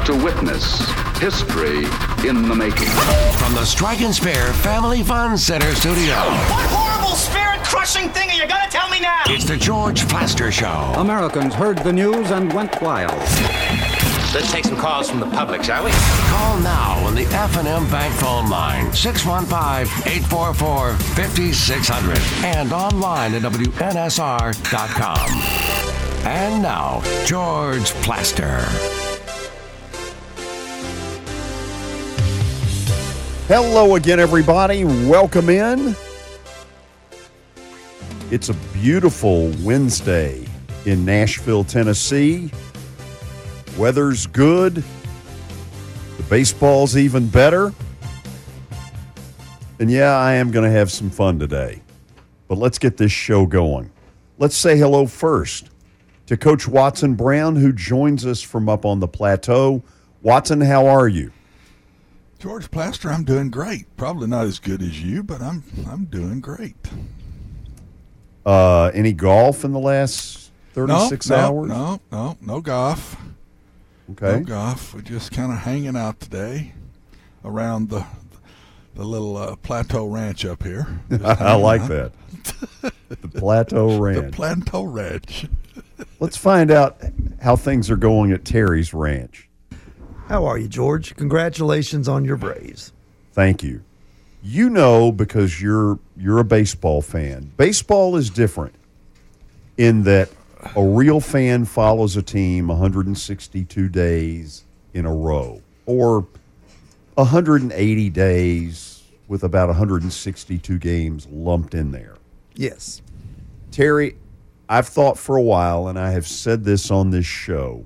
to witness history in the making. From the Strike and Spare Family Fun Center studio. What horrible spirit-crushing thing are you going to tell me now? It's the George Plaster Show. Americans heard the news and went wild. Let's take some calls from the public, shall we? Call now on the F&M Bank phone line, 615-844-5600, and online at WNSR.com. And now, George Plaster. Hello again, everybody. Welcome in. It's a beautiful Wednesday in Nashville, Tennessee. Weather's good. The baseball's even better. And yeah, I am going to have some fun today. But let's get this show going. Let's say hello first to Coach Watson Brown, who joins us from up on the plateau. Watson, how are you? George Plaster, I'm doing great. Probably not as good as you, but I'm doing great. Any golf in the last 36 hours? No golf. Okay. No golf. We're just kind of hanging out today around the little Plateau Ranch up here. I like that. The Plateau Ranch. The Plateau Ranch. Let's find out how things are going at Terry's Ranch. How are you, George? Congratulations on your Braves. Thank you. You know, because you're a baseball fan. Baseball is different in that a real fan follows a team 162 days in a row, or 180 days with about 162 games lumped in there. Yes. Terry, I've thought for a while, and I have said this on this show,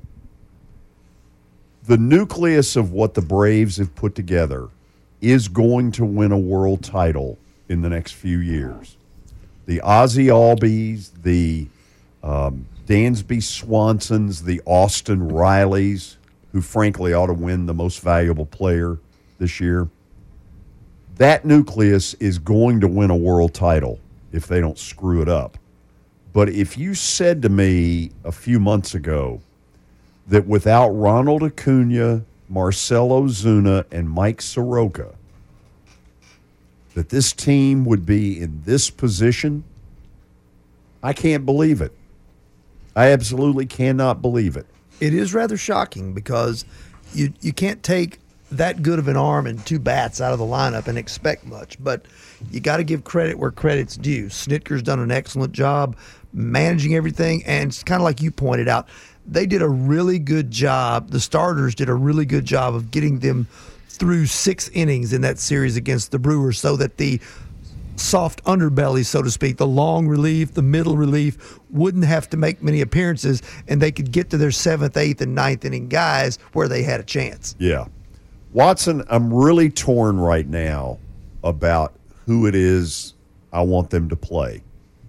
the nucleus of what the Braves have put together is going to win a world title in the next few years. The Ozzie Albies, the Dansby Swansons, the Austin Rileys, who frankly ought to win the most valuable player this year. That nucleus is going to win a world title if they don't screw it up. But if you said to me a few months ago that without Ronald Acuna, Marcell Ozuna, and Mike Soroka, that this team would be in this position, I can't believe it. I absolutely cannot believe it. It is rather shocking because you can't take that good of an arm and two bats out of the lineup and expect much. But you got to give credit where credit's due. Snitker's done an excellent job managing everything, and it's kind of like you pointed out, they did a really good job. The starters did a really good job of getting them through 6 innings in that series against the Brewers so that the soft underbelly, so to speak, the long relief, the middle relief, wouldn't have to make many appearances, and they could get to their 7th, 8th, and 9th inning guys where they had a chance. Yeah. Watson, I'm really torn right now about who it is I want them to play.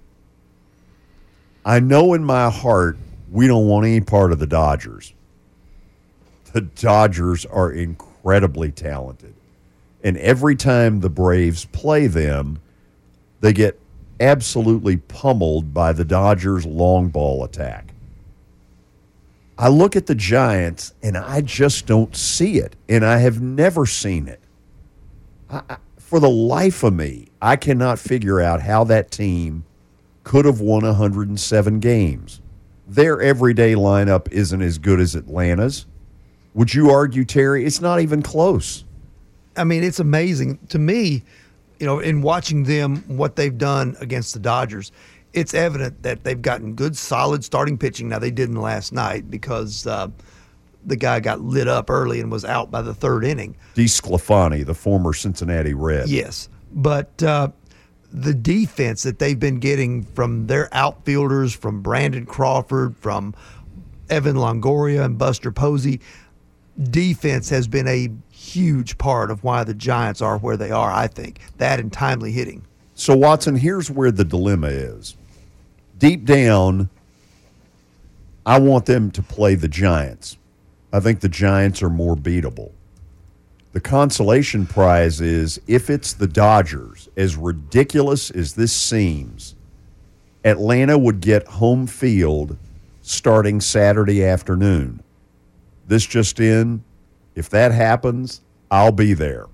I know in my heart we don't want any part of the Dodgers. The Dodgers are incredibly talented. And every time the Braves play them, they get absolutely pummeled by the Dodgers' long ball attack. I look at the Giants, and I just don't see it, and I have never seen it. For the life of me, I cannot figure out how that team could have won 107 games. Their everyday lineup isn't as good as Atlanta's. Would you argue, Terry, it's not even close? I mean, it's amazing. To me, in watching them, what they've done against the Dodgers, it's evident that they've gotten good, solid starting pitching. Now, they didn't last night because the guy got lit up early and was out by the 3rd inning. DeSclafani, the former Cincinnati Red. Yes, but the defense that they've been getting from their outfielders, from Brandon Crawford, from Evan Longoria and Buster Posey, defense has been a huge part of why the Giants are where they are, I think. That and timely hitting. So, Watson, here's where the dilemma is. Deep down, I want them to play the Giants. I think the Giants are more beatable. The consolation prize is if it's the Dodgers, as ridiculous as this seems, Atlanta would get home field starting Saturday afternoon. This just in, If that happens, I'll be there.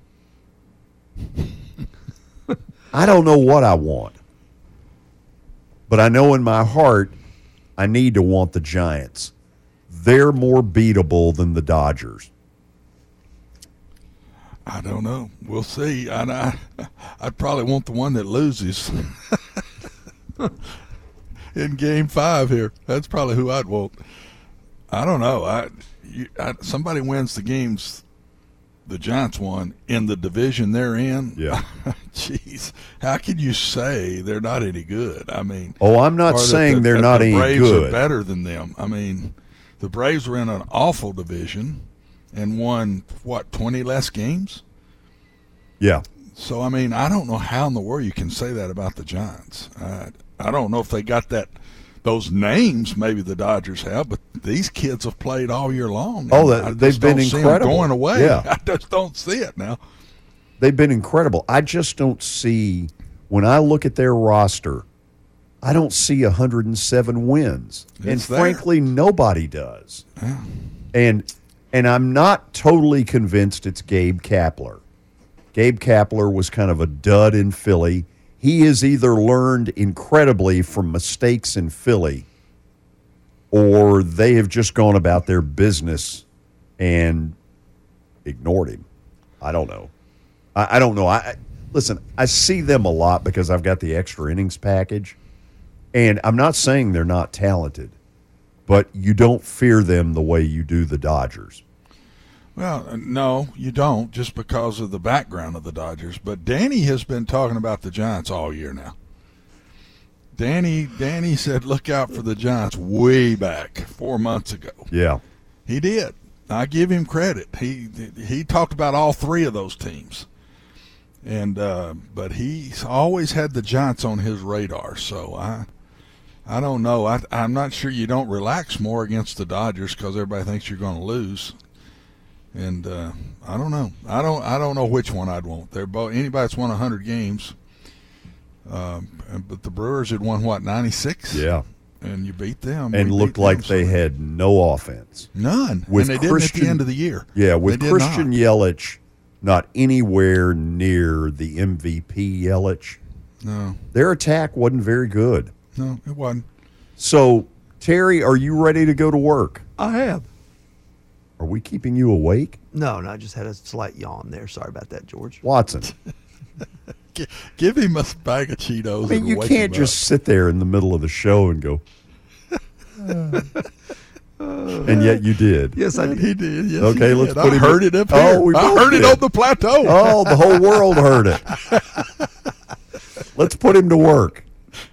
I don't know what I want. But I know in my heart I need to want the Giants. They're more beatable than the Dodgers. I don't know. We'll see. I'd probably want the one that loses in Game 5 here. That's probably who I'd want. I don't know. Somebody wins the games the Giants won in the division they're in. Yeah. Jeez. How can you say they're not any good? I mean, I'm not saying they're not any good. The Braves are better than them. I mean, the Braves were in an awful division and won, 20 less games? Yeah. So, I mean, I don't know how in the world you can say that about the Giants. I don't know if they got those names, maybe the Dodgers have, but these kids have played all year long. They've been incredible. Going away. Yeah. I just don't see it now. They've been incredible. I just don't see, when I look at their roster, I don't see 107 wins. And frankly, nobody does. Yeah. And I'm not totally convinced it's Gabe Kapler. Gabe Kapler was kind of a dud in Philly. He has either learned incredibly from mistakes in Philly, or they have just gone about their business and ignored him. I don't know. I don't know. Listen, I see them a lot because I've got the extra innings package, and I'm not saying they're not talented, but you don't fear them the way you do the Dodgers. Well, no, you don't, just because of the background of the Dodgers. But Danny has been talking about the Giants all year now. Danny said, look out for the Giants way back 4 months ago. Yeah. He did. I give him credit. He talked about all three of those teams. And but he's always had the Giants on his radar. So I don't know. I'm not sure you don't relax more against the Dodgers because everybody thinks you're going to lose. And I don't know. I don't know which one I'd want. They're both anybody that's won 100 games. But the Brewers had won 96. Yeah, and you beat them and looked like they had no offense, none. And they didn't at the end of the year. Yeah, with Christian Yelich not anywhere near the MVP Yelich. No, their attack wasn't very good. No, it wasn't. So Terry, are you ready to go to work? I am. Are we keeping you awake? No, I just had a slight yawn there. Sorry about that, George. Watson. Give him a bag of Cheetos. I mean, you can't just sit there in the middle of the show and go, and yet you did. Yes, I did. He did. Yes, okay, let's put him. I heard it up here. I heard it on the plateau. Oh, the whole world heard it. Let's put him to work.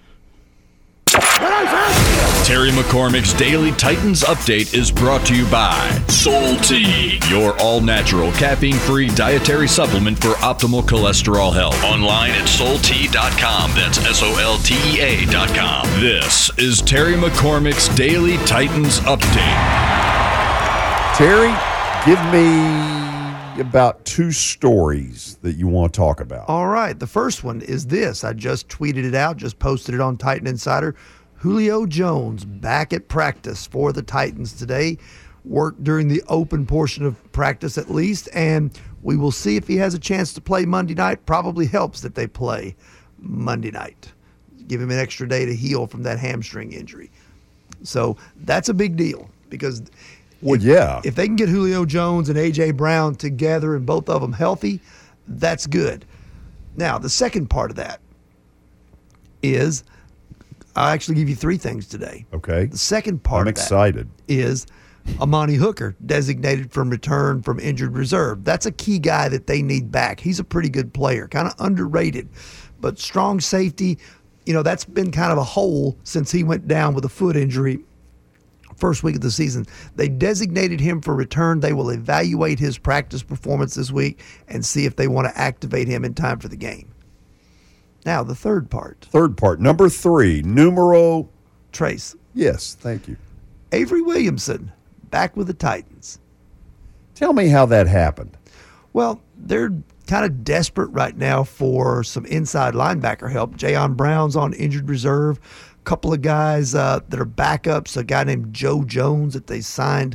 Terry McCormick's Daily Titans Update is brought to you by Soul Tea, your all-natural, caffeine-free dietary supplement for optimal cholesterol health. Online at SoulTea.com. That's SOLTEA.com. This is Terry McCormick's Daily Titans Update. Terry, give me about 2 stories that you want to talk about. All right. The first one is this. I just tweeted it out, just posted it on Titan Insider. Julio Jones back at practice for the Titans today. Worked during the open portion of practice at least, and we will see if he has a chance to play Monday night. Probably helps that they play Monday night. Give him an extra day to heal from that hamstring injury. So that's a big deal because if they can get Julio Jones and A.J. Brown together and both of them healthy, that's good. Now, the second part of that is I'll actually give you 3 things today. Okay. The second part I'm excited. Is Amani Hooker, designated from return from injured reserve. That's a key guy that they need back. He's a pretty good player, kind of underrated, but strong safety. You know, that's been kind of a hole since he went down with a foot injury first week of the season. They designated him for return. They will evaluate his practice performance this week and see if they want to activate him in time for the game. Now, the third part. Number 3, numero. Trace. Yes, thank you. Avery Williamson, back with the Titans. Tell me how that happened. Well, they're kind of desperate right now for some inside linebacker help. Jayon Brown's on injured reserve. A couple of guys that are backups, a guy named Joe Jones that they signed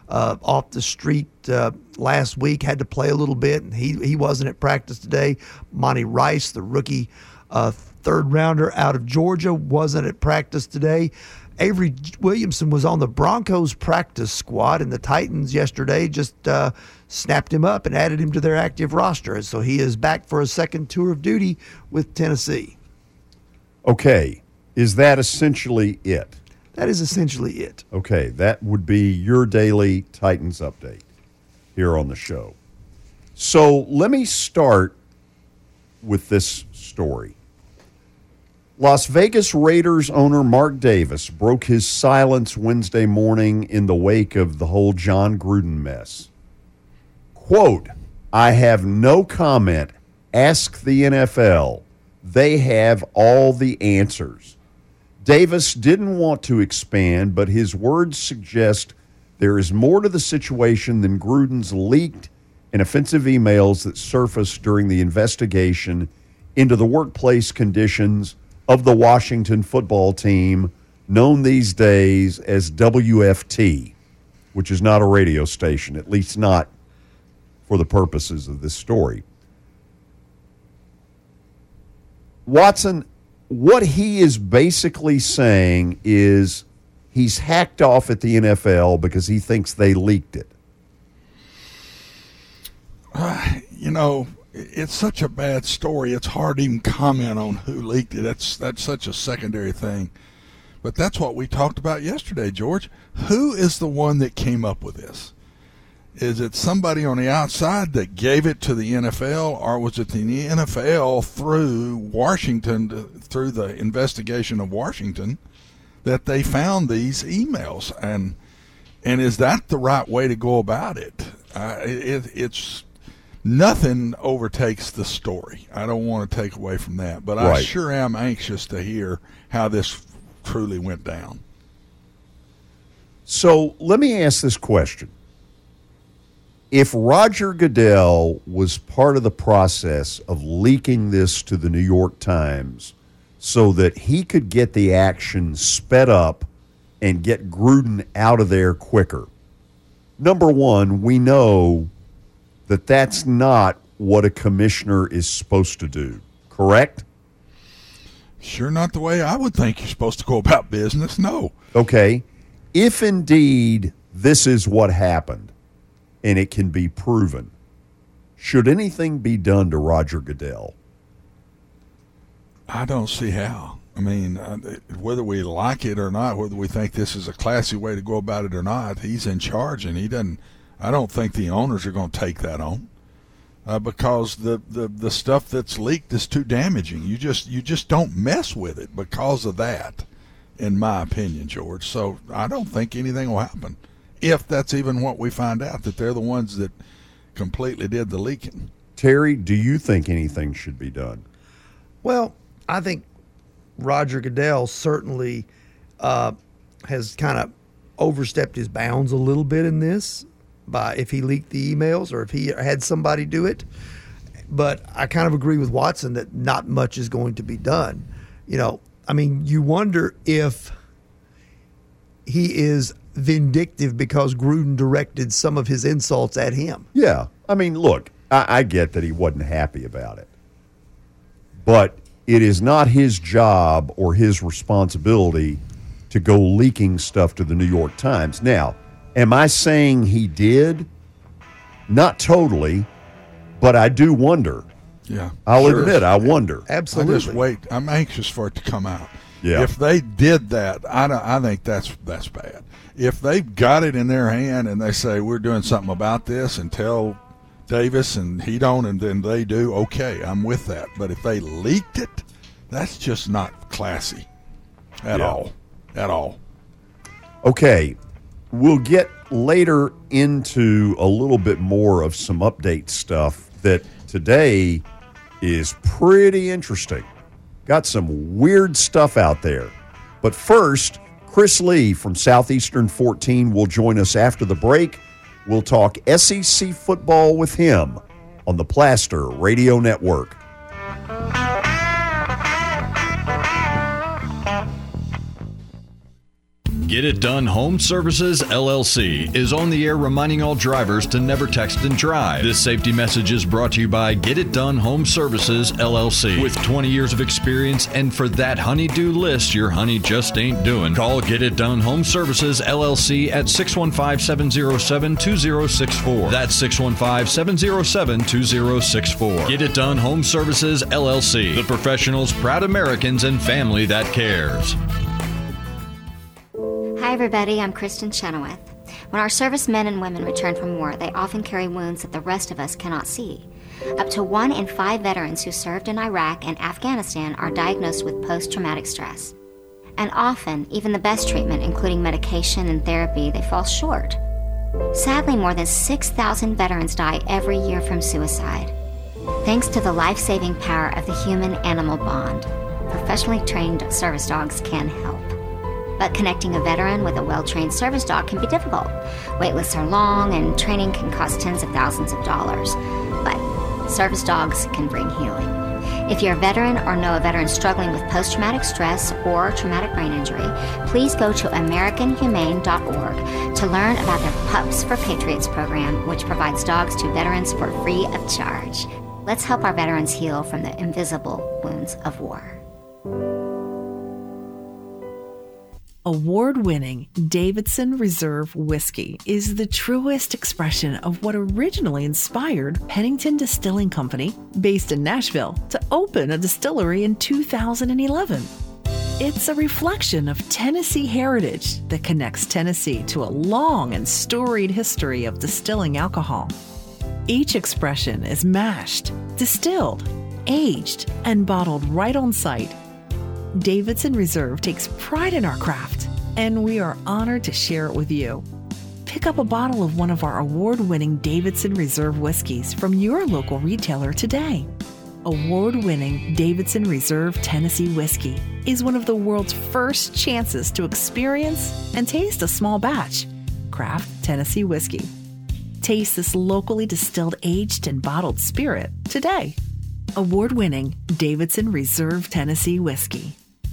off the street last week, had to play a little bit, and he wasn't at practice today. Monty Rice, the rookie third rounder out of Georgia, wasn't at practice today. Avery Williamson was on the Broncos practice squad, and the Titans yesterday just snapped him up and added him to their active roster. And so he is back for a second tour of duty with Tennessee. Okay. Is that essentially it? That is essentially it. Okay. That would be your daily Titans update here on the show. So let me start with this story. Las Vegas Raiders owner Mark Davis broke his silence Wednesday morning in the wake of the whole John Gruden mess. Quote, "I have no comment. Ask the NFL. They have all the answers." Davis didn't want to expand, but his words suggest there is more to the situation than Gruden's leaked and offensive emails that surfaced during the investigation into the workplace conditions of the Washington football team, known these days as WFT, which is not a radio station, at least not for the purposes of this story. Watson, what he is basically saying is he's hacked off at the NFL because he thinks they leaked it. It's such a bad story. It's hard to even comment on who leaked it. That's such a secondary thing. But that's what we talked about yesterday, George. Who is the one that came up with this? Is it somebody on the outside that gave it to the NFL, or was it the NFL through Washington, through the investigation of Washington, that they found these emails? And is that the right way to go about it? It's nothing overtakes the story. I don't want to take away from that, but right. I sure am anxious to hear how this truly went down. So let me ask this question. If Roger Goodell was part of the process of leaking this to the New York Times so that he could get the action sped up and get Gruden out of there quicker, number one, we know that that's not what a commissioner is supposed to do, correct? Sure not the way I would think you're supposed to go about business, no. Okay. If indeed this is what happened and it can be proven, should anything be done to Roger Goodell? I don't see how. I mean, whether we like it or not, whether we think this is a classy way to go about it or not, he's in charge, and he doesn't. I don't think the owners are going to take that on because the stuff that's leaked is too damaging. You just don't mess with it because of that, in my opinion, George. So I don't think anything will happen if that's even what we find out, that they're the ones that completely did the leaking. Terry, do you think anything should be done? Well, I think Roger Goodell certainly has kind of overstepped his bounds a little bit in this, by if he leaked the emails or if he had somebody do it. But I kind of agree with Watson that not much is going to be done. You wonder if he is vindictive because Gruden directed some of his insults at him. Yeah. I mean, look, I get that he wasn't happy about it. But it is not his job or his responsibility to go leaking stuff to the New York Times. Now, am I saying he did? Not totally, but I do wonder. Yeah. I'll admit, I wonder. Absolutely. I just wait. I'm anxious for it to come out. Yeah. If they did that, I think that's bad. If they've got it in their hand and they say, we're doing something about this, and tell Davis and he don't, and then they do, okay, I'm with that. But if they leaked it, that's just not classy at all. At all. Okay. We'll get later into a little bit more of some update stuff that today is pretty interesting. Got some weird stuff out there. But first, Chris Lee from Southeastern 14 will join us after the break. We'll talk SEC football with him on the Plaster Radio Network. Get It Done Home Services, LLC is on the air reminding all drivers to never text and drive. This safety message is brought to you by Get It Done Home Services, LLC. With 20 years of experience, and for that honey-do list your honey just ain't doing, call Get It Done Home Services, LLC at 615-707-2064. That's 615-707-2064. Get It Done Home Services, LLC. The professionals, proud Americans, and family that cares. Hi everybody, I'm Kristen Chenoweth. When our servicemen and women return from war, they often carry wounds that the rest of us cannot see. Up to 1 in 5 veterans who served in Iraq and Afghanistan are diagnosed with post-traumatic stress. And often, even the best treatment, including medication and therapy, they fall short. Sadly, more than 6,000 veterans die every year from suicide. Thanks to the life-saving power of the human-animal bond, professionally trained service dogs can help. But connecting a veteran with a well-trained service dog can be difficult. Wait lists are long and training can cost tens of thousands of dollars. But service dogs can bring healing. If you're a veteran or know a veteran struggling with post-traumatic stress or traumatic brain injury, please go to AmericanHumane.org to learn about their Pups for Patriots program, which provides dogs to veterans for free of charge. Let's help our veterans heal from the invisible wounds of war. Award-winning Davidson Reserve Whiskey is the truest expression of what originally inspired Pennington Distilling Company, based in Nashville, to open a distillery in 2011. It's a reflection of Tennessee heritage that connects Tennessee to a long and storied history of distilling alcohol. Each expression is mashed, distilled, aged, and bottled right on site. Davidson Reserve takes pride in our craft, and we are honored to share it with you. Pick up a bottle of one of our award-winning Davidson Reserve whiskeys from your local retailer today. Award-winning Davidson Reserve Tennessee Whiskey is one of the world's first chances to experience and taste a small batch craft Tennessee whiskey. Taste this locally distilled, aged, and bottled spirit today. Award-winning Davidson Reserve Tennessee Whiskey.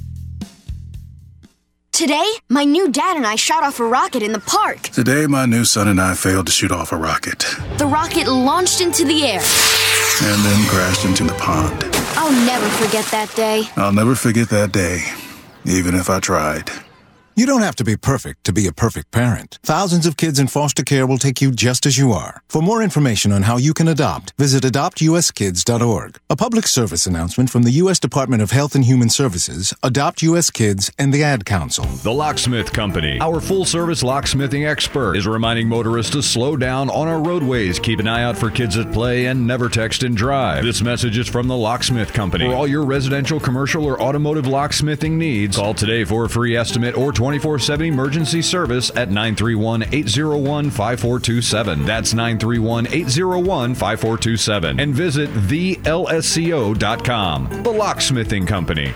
Today, my new dad and I shot off a rocket in the park. Today, my new son and I failed to shoot off a rocket. The rocket launched into the air and then crashed into the pond. I'll never forget that day. I'll never forget that day, even if I tried. You don't have to be perfect to be a perfect parent. Thousands of kids in foster care will take you just as you are. For more information on how you can adopt, visit adoptuskids.org. A public service announcement from the U.S. Department of Health and Human Services, Adopt U.S. Kids, and the Ad Council. The Locksmith Company, our full-service locksmithing expert, is reminding motorists to slow down on our roadways, keep an eye out for kids at play, and never text and drive. This message is from the Locksmith Company. For all your residential, commercial, or automotive locksmithing needs, call today for a free estimate or 24/7 emergency service at 931-801-5427. That's 931-801-5427. And visit thelsco.com. The Locksmithing Company.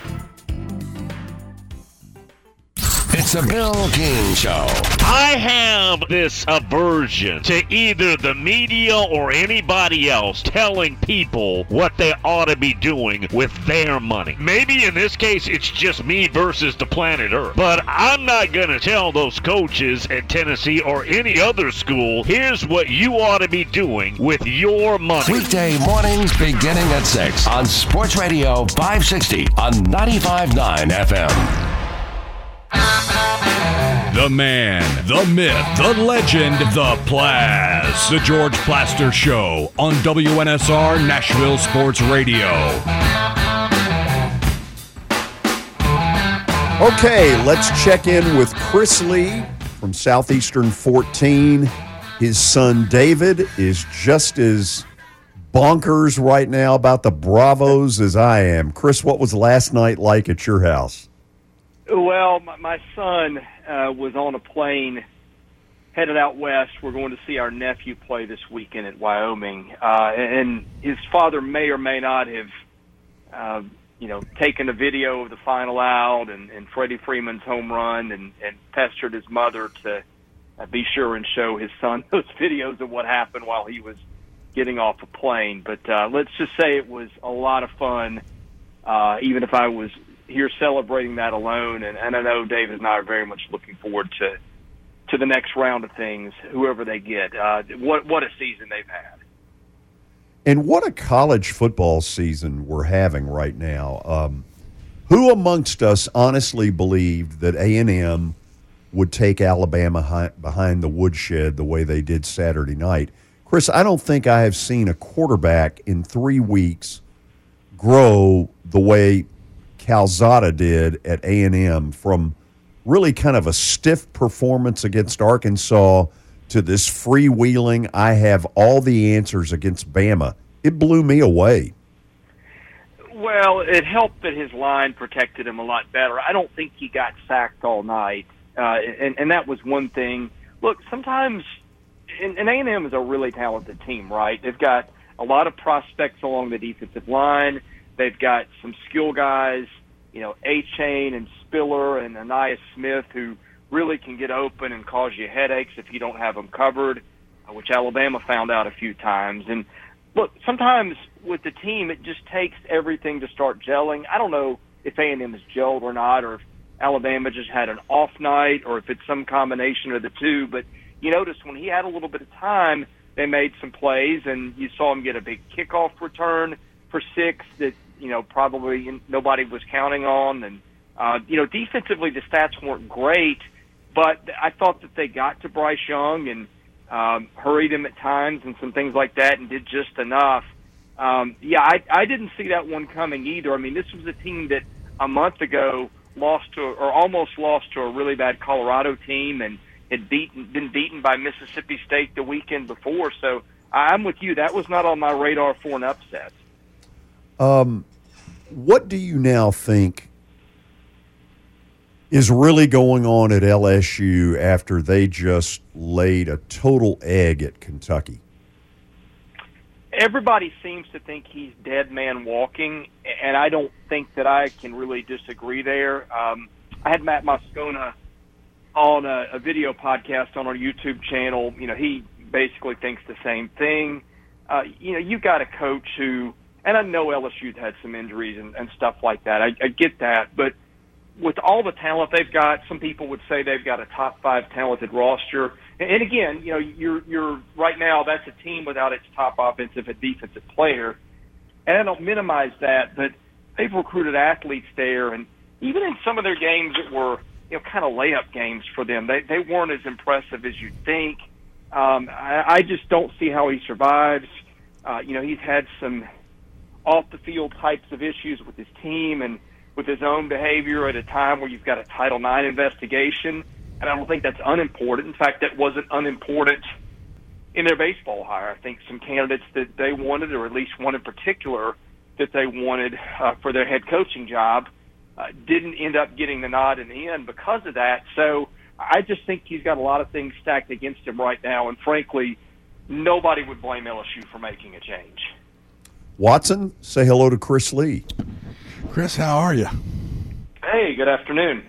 It's a Bill King Show. I have this aversion to either the media or anybody else telling people what they ought to be doing with their money. Maybe in this case it's just me versus the planet Earth. But I'm not going to tell those coaches at Tennessee or any other school, here's what you ought to be doing with your money. Weekday mornings beginning at 6 on Sports Radio 560 on 95.9 FM. The man, the myth, the legend, the Plaz. The George Plaster Show on WNSR Nashville Sports Radio. Okay, let's check in with Chris Lee from Southeastern 14. His son David is just as bonkers right now about the Bravos as I am. Chris, what was last night like at your house? Well, my son was on a plane headed out west. We're going to see our nephew play this weekend at Wyoming. And his father may or may not have, taken a video of the final out and Freddie Freeman's home run and pestered his mother to be sure and show his son those videos of what happened while he was getting off a plane. But let's just say it was a lot of fun, even if I was here celebrating that alone. And I know David and I are very much looking forward to the next round of things, whoever they get. What a season they've had. And what a college football season we're having right now. Who amongst us honestly believed that A&M would take Alabama behind the woodshed the way they did Saturday night? Chris, I don't think I have seen a quarterback in 3 weeks grow the way Calzada did at A&M, from really kind of a stiff performance against Arkansas to this freewheeling, I have all the answers against Bama. It blew me away. Well, it helped that his line protected him a lot better. I don't think he got sacked all night, and that was one thing. Look, sometimes, and A&M is a really talented team, right? They've got a lot of prospects along the defensive line. They've got some skill guys, A-Chain and Spiller and Anais Smith, who really can get open and cause you headaches if you don't have them covered, which Alabama found out a few times. And look, sometimes with the team, it just takes everything to start gelling. I don't know if A&M is gelled or not, or if Alabama just had an off night, or if it's some combination of the two. But you notice when he had a little bit of time, they made some plays, and you saw him get a big kickoff return for 6 that, probably nobody was counting on. And, defensively the stats weren't great, but I thought that they got to Bryce Young and hurried him at times and some things like that and did just enough. I didn't see that one coming either. I mean, this was a team that a month ago almost lost to a really bad Colorado team and had been beaten by Mississippi State the weekend before. So I'm with you. That was not on my radar for an upset. What do you now think is really going on at LSU after they just laid a total egg at Kentucky? Everybody seems to think he's dead man walking, and I don't think that I can really disagree there. I had Matt Moscona on a video podcast on our YouTube channel. He basically thinks the same thing. You've got a coach who, and I know LSU's had some injuries and stuff like that. I get that, but with all the talent they've got, some people would say they've got a top 5 talented roster. And again, you're right now, that's a team without its top offensive and defensive player. And I don't minimize that, but they've recruited athletes there. And even in some of their games that were, kind of layup games for them, they weren't as impressive as you'd think. I just don't see how he survives. He's had some off-the-field types of issues with his team and with his own behavior at a time where you've got a Title IX investigation, and I don't think that's unimportant. In fact, that wasn't unimportant in their baseball hire. I think some candidates that they wanted, or at least one in particular that they wanted for their head coaching job, didn't end up getting the nod in the end because of that. So I just think he's got a lot of things stacked against him right now, and frankly, nobody would blame LSU for making a change. Watson, say hello to Chris Lee. Chris, how are you? Hey, good afternoon.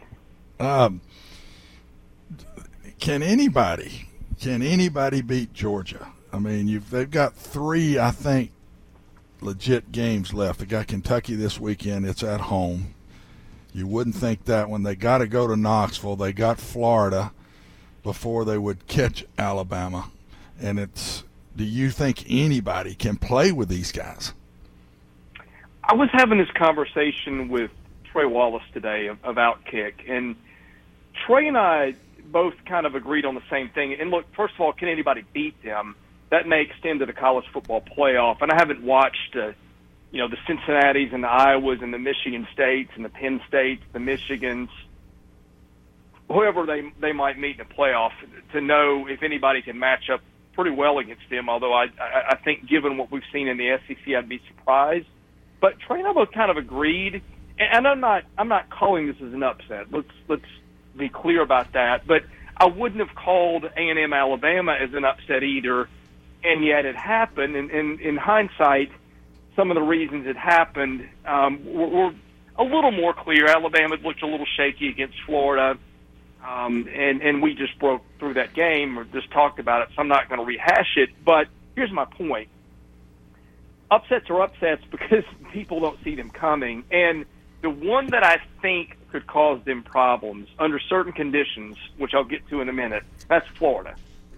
Can anybody beat Georgia? I mean, they've got 3, I think, legit games left. They got Kentucky this weekend. It's at home. You wouldn't think that when they got to go to Knoxville. They got Florida before they would catch Alabama. And do you think anybody can play with these guys? I was having this conversation with Trey Wallace today of Outkick, and Trey and I both kind of agreed on the same thing. And look, first of all, can anybody beat them? That may extend to the college football playoff. And I haven't watched, the Cincinnatis and the Iowas and the Michigan States and the Penn States, the Michigans, whoever they might meet in the playoff, to know if anybody can match up pretty well against them. Although I think, given what we've seen in the SEC, I'd be surprised. But Trey and I both kind of agreed, and I'm not calling this as an upset. Let's be clear about that. But I wouldn't have called A&M Alabama as an upset either, and yet it happened. And in hindsight, some of the reasons it happened were a little more clear. Alabama looked a little shaky against Florida, and we just broke through that game or just talked about it, so I'm not going to rehash it. But here's my point. Upsets are upsets because people don't see them coming. And The one that I think could cause them problems under certain conditions, which I'll get to in a minute, that's Florida.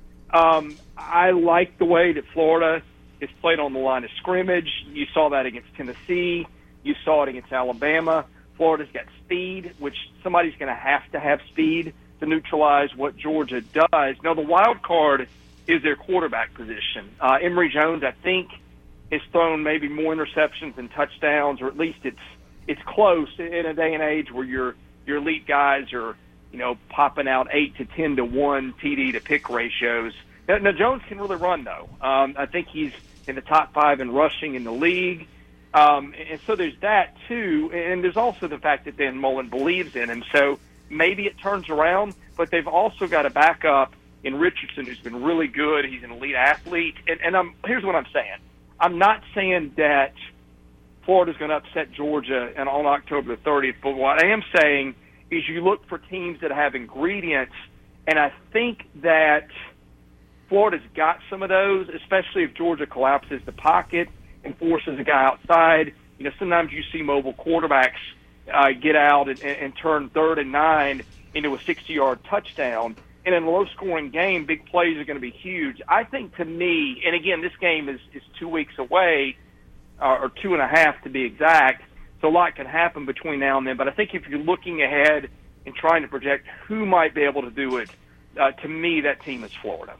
I like the way that Florida is played on the line of scrimmage. You saw that against Tennessee. You saw it against Alabama. Florida's got speed, which somebody's going to have speed to neutralize what Georgia does. Now, the wild card is their quarterback position. Emory Jones, I think, has thrown maybe more interceptions than touchdowns, or at least it's close in a day and age where your elite guys are, popping out 8 to 10 to 1 TD to pick ratios. Now Jones can really run, though. I think he's in the top 5 in rushing in the league. And so there's that, too. And there's also the fact that Dan Mullen believes in him. So maybe it turns around, but they've also got a backup in Richardson who's been really good. He's an elite athlete. And here's what I'm saying. I'm not saying that Florida's going to upset Georgia on October the 30th, but what I am saying is you look for teams that have ingredients, and I think that Florida's got some of those, especially if Georgia collapses the pocket and forces a guy outside. Sometimes you see mobile quarterbacks get out and turn 3rd and 9 into a 60-yard touchdown. And in a low-scoring game, big plays are going to be huge. I think, to me, and again, this game is 2 weeks away, or 2.5 to be exact, so a lot can happen between now and then. But I think if you're looking ahead and trying to project who might be able to do it, to me, that team is Florida.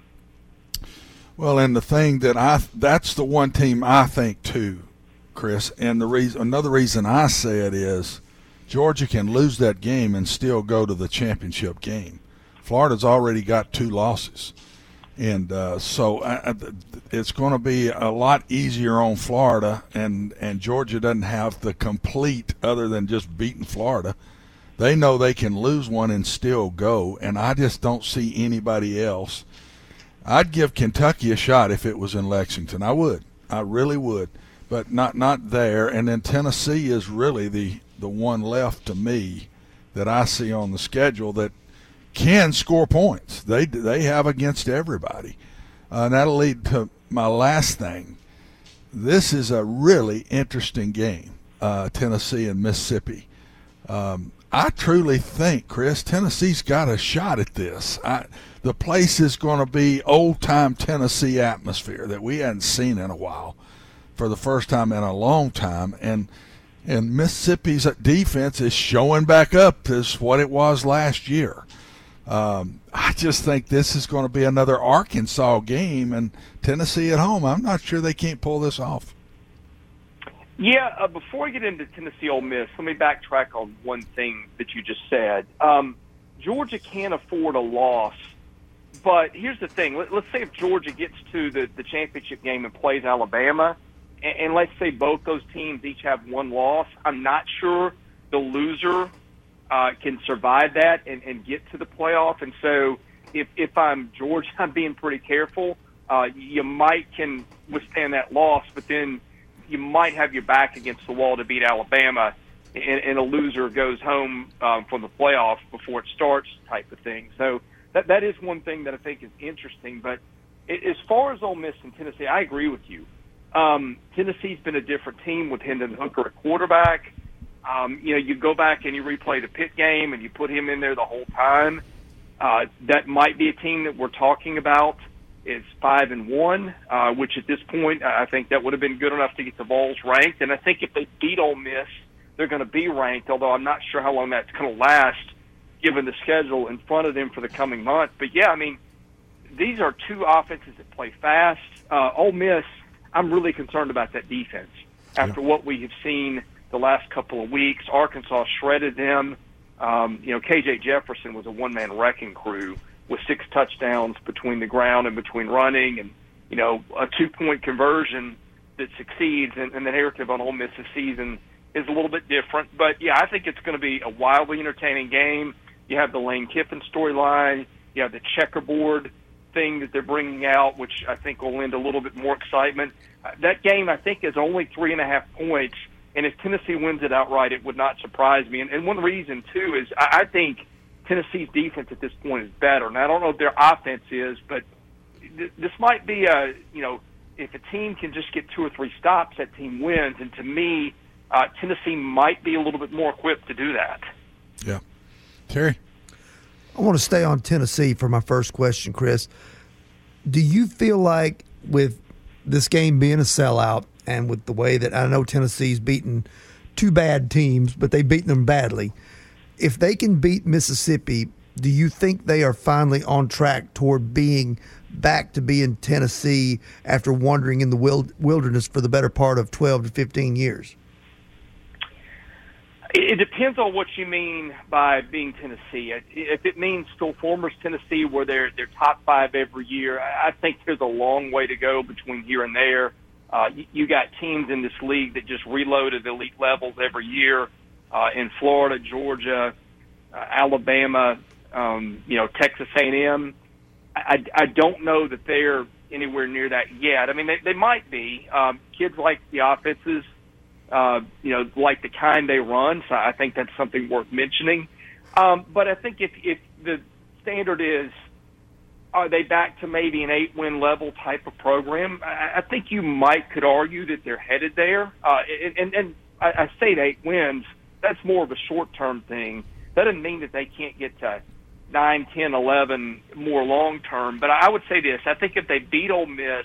Well, and the thing that's the one team I think too, Chris. And another reason I say it is Georgia can lose that game and still go to the championship game. Florida's already got 2 losses, and so it's going to be a lot easier on Florida. And Georgia doesn't have the complete, other than just beating Florida. They know they can lose one and still go, and I just don't see anybody else. I'd give Kentucky a shot if it was in Lexington. I would. I really would. But not there. And then Tennessee is really the one left to me that I see on the schedule that can score points. They have against everybody. And that'll lead to my last thing. This is a really interesting game, Tennessee and Mississippi. I truly think, Chris, Tennessee's got a shot at this. The place is going to be old-time Tennessee atmosphere that we hadn't seen in a while, for the first time in a long time. And Mississippi's defense is showing back up as what it was last year. I just think this is going to be another Arkansas game, and Tennessee at home, I'm not sure they can't pull this off. Yeah, before we get into Tennessee Ole Miss, let me backtrack on one thing that you just said. Georgia can't afford a loss, but here's the thing. Let's say if Georgia gets to the championship game and plays Alabama, and let's say both those teams each have 1 loss, I'm not sure the loser can survive that and get to the playoff. And so if I'm Georgia, I'm being pretty careful. You might can withstand that loss, but then you might have your back against the wall to beat Alabama, and a loser goes home from the playoff before it starts, type of thing. So that is one thing that I think is interesting. But as far as Ole Miss and Tennessee, I agree with you. Tennessee's been a different team with Hendon Hooker at quarterback. You go back and you replay the Pitt game and you put him in there the whole time. That might be a team that we're talking about is 5-1, which at this point I think that would have been good enough to get the Vols ranked. And I think if they beat Ole Miss, they're going to be ranked, although I'm not sure how long that's going to last given the schedule in front of them for the coming month. But, yeah, I mean, these are 2 offenses that play fast. Ole Miss, I'm really concerned about that defense. After what we have seen the last couple of weeks, Arkansas shredded them. K.J. Jefferson was a one-man wrecking crew with 6 touchdowns between the ground and between running, and a 2-point conversion that succeeds. And the narrative on Ole Miss this season is a little bit different. But yeah, I think it's going to be a wildly entertaining game. You have the Lane Kiffin storyline. You have the checkerboard thing that they're bringing out, which I think will lend a little bit more excitement. That game, I think, is only 3.5 points. And if Tennessee wins it outright, it would not surprise me. And one reason, too, is I think Tennessee's defense at this point is better. Now, I don't know if their offense is, but this might be if a team can just get 2 or 3 stops, that team wins. And to me, Tennessee might be a little bit more equipped to do that. Yeah. Terry? I want to stay on Tennessee for my first question, Chris. Do you feel like with this game being a sellout and with the way that I know Tennessee's beaten two bad teams, but they've beaten them badly, if they can beat Mississippi, do you think they are finally on track toward being back to being Tennessee after wandering in the wilderness for the better part of 12 to 15 years? It depends on what you mean by being Tennessee. If it means still former Tennessee where they're top 5 every year, I think there's a long way to go between here and there. You got teams in this league that just reload at elite levels every year in Florida, Georgia, Alabama, Texas A&M. I don't know that they're anywhere near that yet. I mean, they might be. Kids like the offenses, like the kind they run. So I think that's something worth mentioning. But I think if the standard is, are they back to maybe an 8-win level type of program, I think you could argue that they're headed there. And I say 8 wins, that's more of a short-term thing. That doesn't mean that they can't get to 9, 10, 11 more long-term. But I would say this. I think if they beat Ole Miss,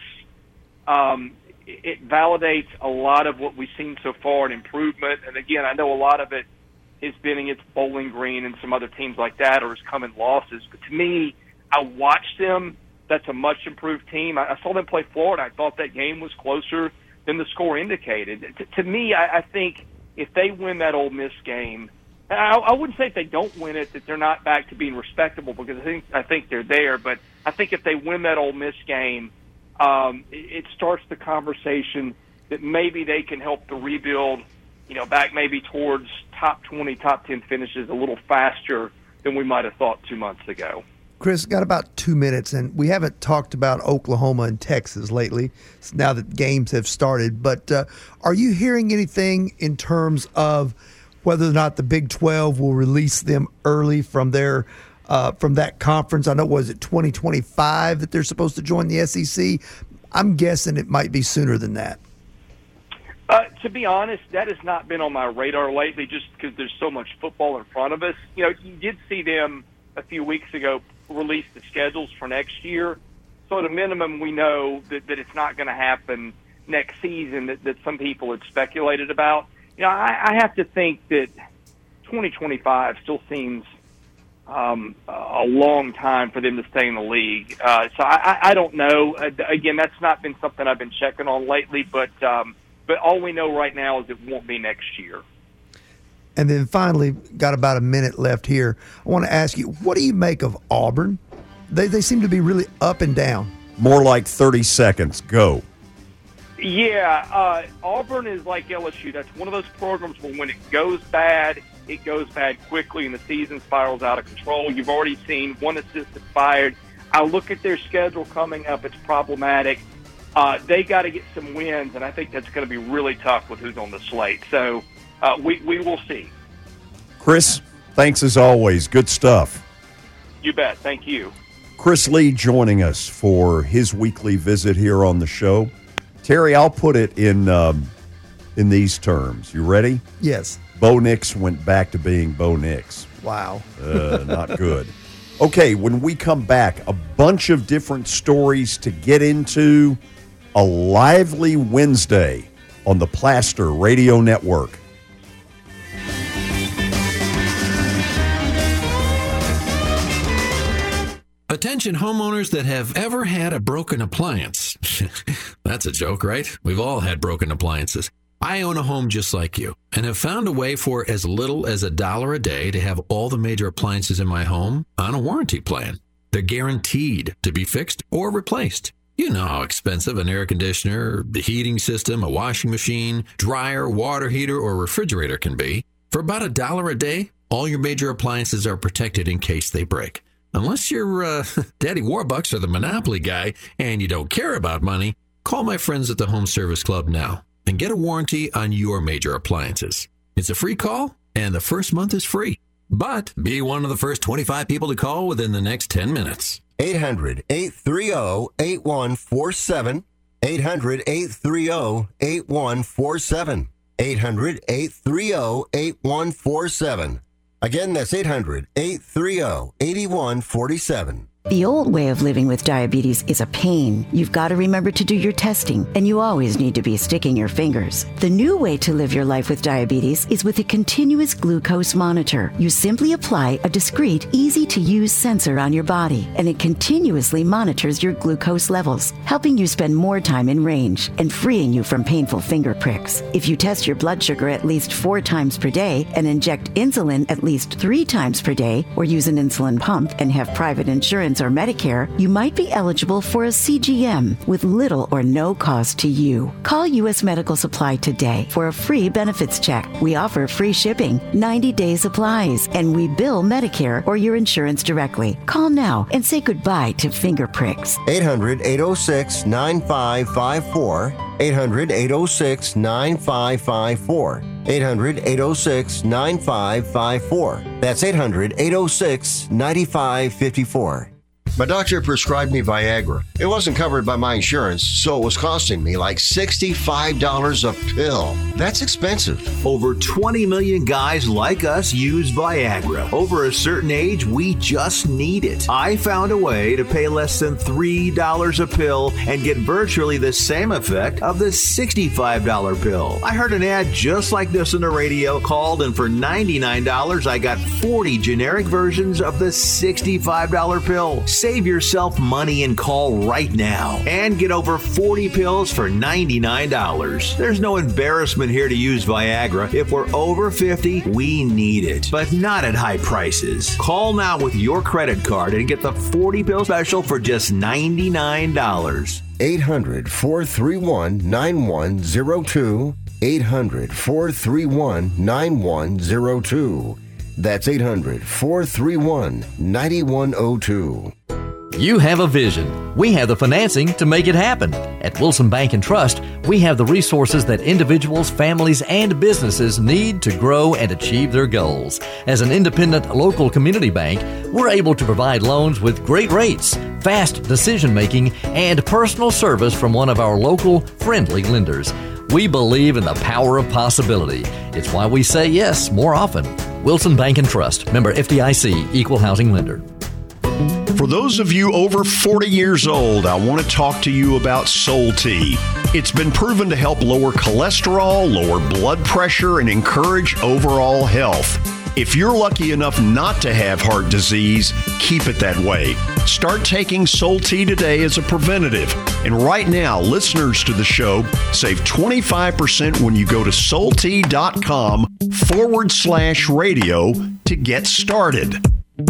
it validates a lot of what we've seen so far in improvement. And, again, I know a lot of it has been against Bowling Green and some other teams like that, or has come in losses. But to me, I watched them. That's a much-improved team. I saw them play Florida. I thought that game was closer than the score indicated. To me, I think if they win that Ole Miss game, I wouldn't say if they don't win it that they're not back to being respectable, because I think they're there. But I think if they win that Ole Miss game, it starts the conversation that maybe they can help the rebuild, back maybe towards top 20, top 10 finishes a little faster than we might have thought 2 months ago. Chris, got about 2 minutes, and we haven't talked about Oklahoma and Texas lately, now that games have started. But are you hearing anything in terms of whether or not the Big 12 will release them early from their from that conference? I know, was it 2025 that they're supposed to join the SEC? I'm guessing it might be sooner than that. To be honest, that has not been on my radar lately, just because there's so much football in front of us. You did see them a few weeks ago release the schedules for next year. So at a minimum, we know that it's not going to happen next season that some people had speculated about. I have to think that 2025 still seems a long time for them to stay in the league. So I don't know. Again, that's not been something I've been checking on lately, but all we know right now is it won't be next year. And then finally, got about a minute left here. I want to ask you, what do you make of Auburn? They seem to be really up and down. More like 30 seconds. Go. Yeah, Auburn is like LSU. That's one of those programs where when it goes bad quickly and the season spirals out of control. You've already seen one assistant fired. I look at their schedule coming up. It's problematic. They got to get some wins, and I think that's going to be really tough with who's on the slate. So we will see. Chris, thanks as always. Good stuff. You bet. Thank you. Chris Lee joining us for his weekly visit here on the show. Terry, I'll put it in these terms. You ready? Yes. Bo Nix went back to being Bo Nix. Wow. Not good. Okay, when we come back, a bunch of different stories to get into. A lively Wednesday on the Plaster Radio Network. Attention homeowners that have ever had a broken appliance. That's a joke, right? We've all had broken appliances. I own a home just like you and have found a way for as little as $1 a day to have all the major appliances in my home on a warranty plan. They're guaranteed to be fixed or replaced. You know how expensive an air conditioner, the heating system, a washing machine, dryer, water heater, or refrigerator can be. For about $1 a day, all your major appliances are protected in case they break. Unless you're Daddy Warbucks or the Monopoly guy and you don't care about money, call my friends at the Home Service Club now and get a warranty on your major appliances. It's a free call, and the first month is free. But be one of the first 25 people to call within the next 10 minutes. 800-830-8147. 800-830-8147. 800-830-8147. Again, that's 800-830-8147. The old way of living with diabetes is a pain. You've got to remember to do your testing, and you always need to be sticking your fingers. The new way to live your life with diabetes is with a continuous glucose monitor. You simply apply a discreet, easy-to-use sensor on your body, and it continuously monitors your glucose levels, helping you spend more time in range and freeing you from painful finger pricks. If you test your blood sugar at least 4 times per day and inject insulin at least 3 times per day, or use an insulin pump and have private insurance or Medicare, you might be eligible for a CGM with little or no cost to you. Call U.S. Medical Supply today for a free benefits check. We offer free shipping, 90-day supplies, and we bill Medicare or your insurance directly. Call now and say goodbye to finger pricks. 800-806-9554. 800-806-9554. 800-806-9554. That's 800-806-9554. My doctor prescribed me Viagra. It wasn't covered by my insurance, so it was costing me like $65 a pill. That's expensive. Over 20 million guys like us use Viagra. Over a certain age, we just need it. I found a way to pay less than $3 a pill and get virtually the same effect of the $65 pill. I heard an ad just like this on the radio, called, and for $99, I got 40 generic versions of the $65 pill. Save yourself money and call right now and get over 40 pills for $99. There's no embarrassment here to use Viagra. If we're over 50, we need it, but not at high prices. Call now with your credit card and get the 40 pill special for just $99. 800-431-9102. 800-431-9102. That's 800-431-9102. You have a vision. We have the financing to make it happen. At Wilson Bank and Trust, we have the resources that individuals, families, and businesses need to grow and achieve their goals. As an independent local community bank, we're able to provide loans with great rates, fast decision-making, and personal service from one of our local, friendly lenders. We believe in the power of possibility. It's why we say yes more often. Wilson Bank and Trust, member FDIC, equal housing lender. For those of you over 40 years old, I want to talk to you about Soul Tea. It's been proven to help lower cholesterol, lower blood pressure, and encourage overall health. If you're lucky enough not to have heart disease, keep it that way. Start taking Soul Tea today as a preventative. And right now, listeners to the show save 25% when you go to soultea.com/radio to get started.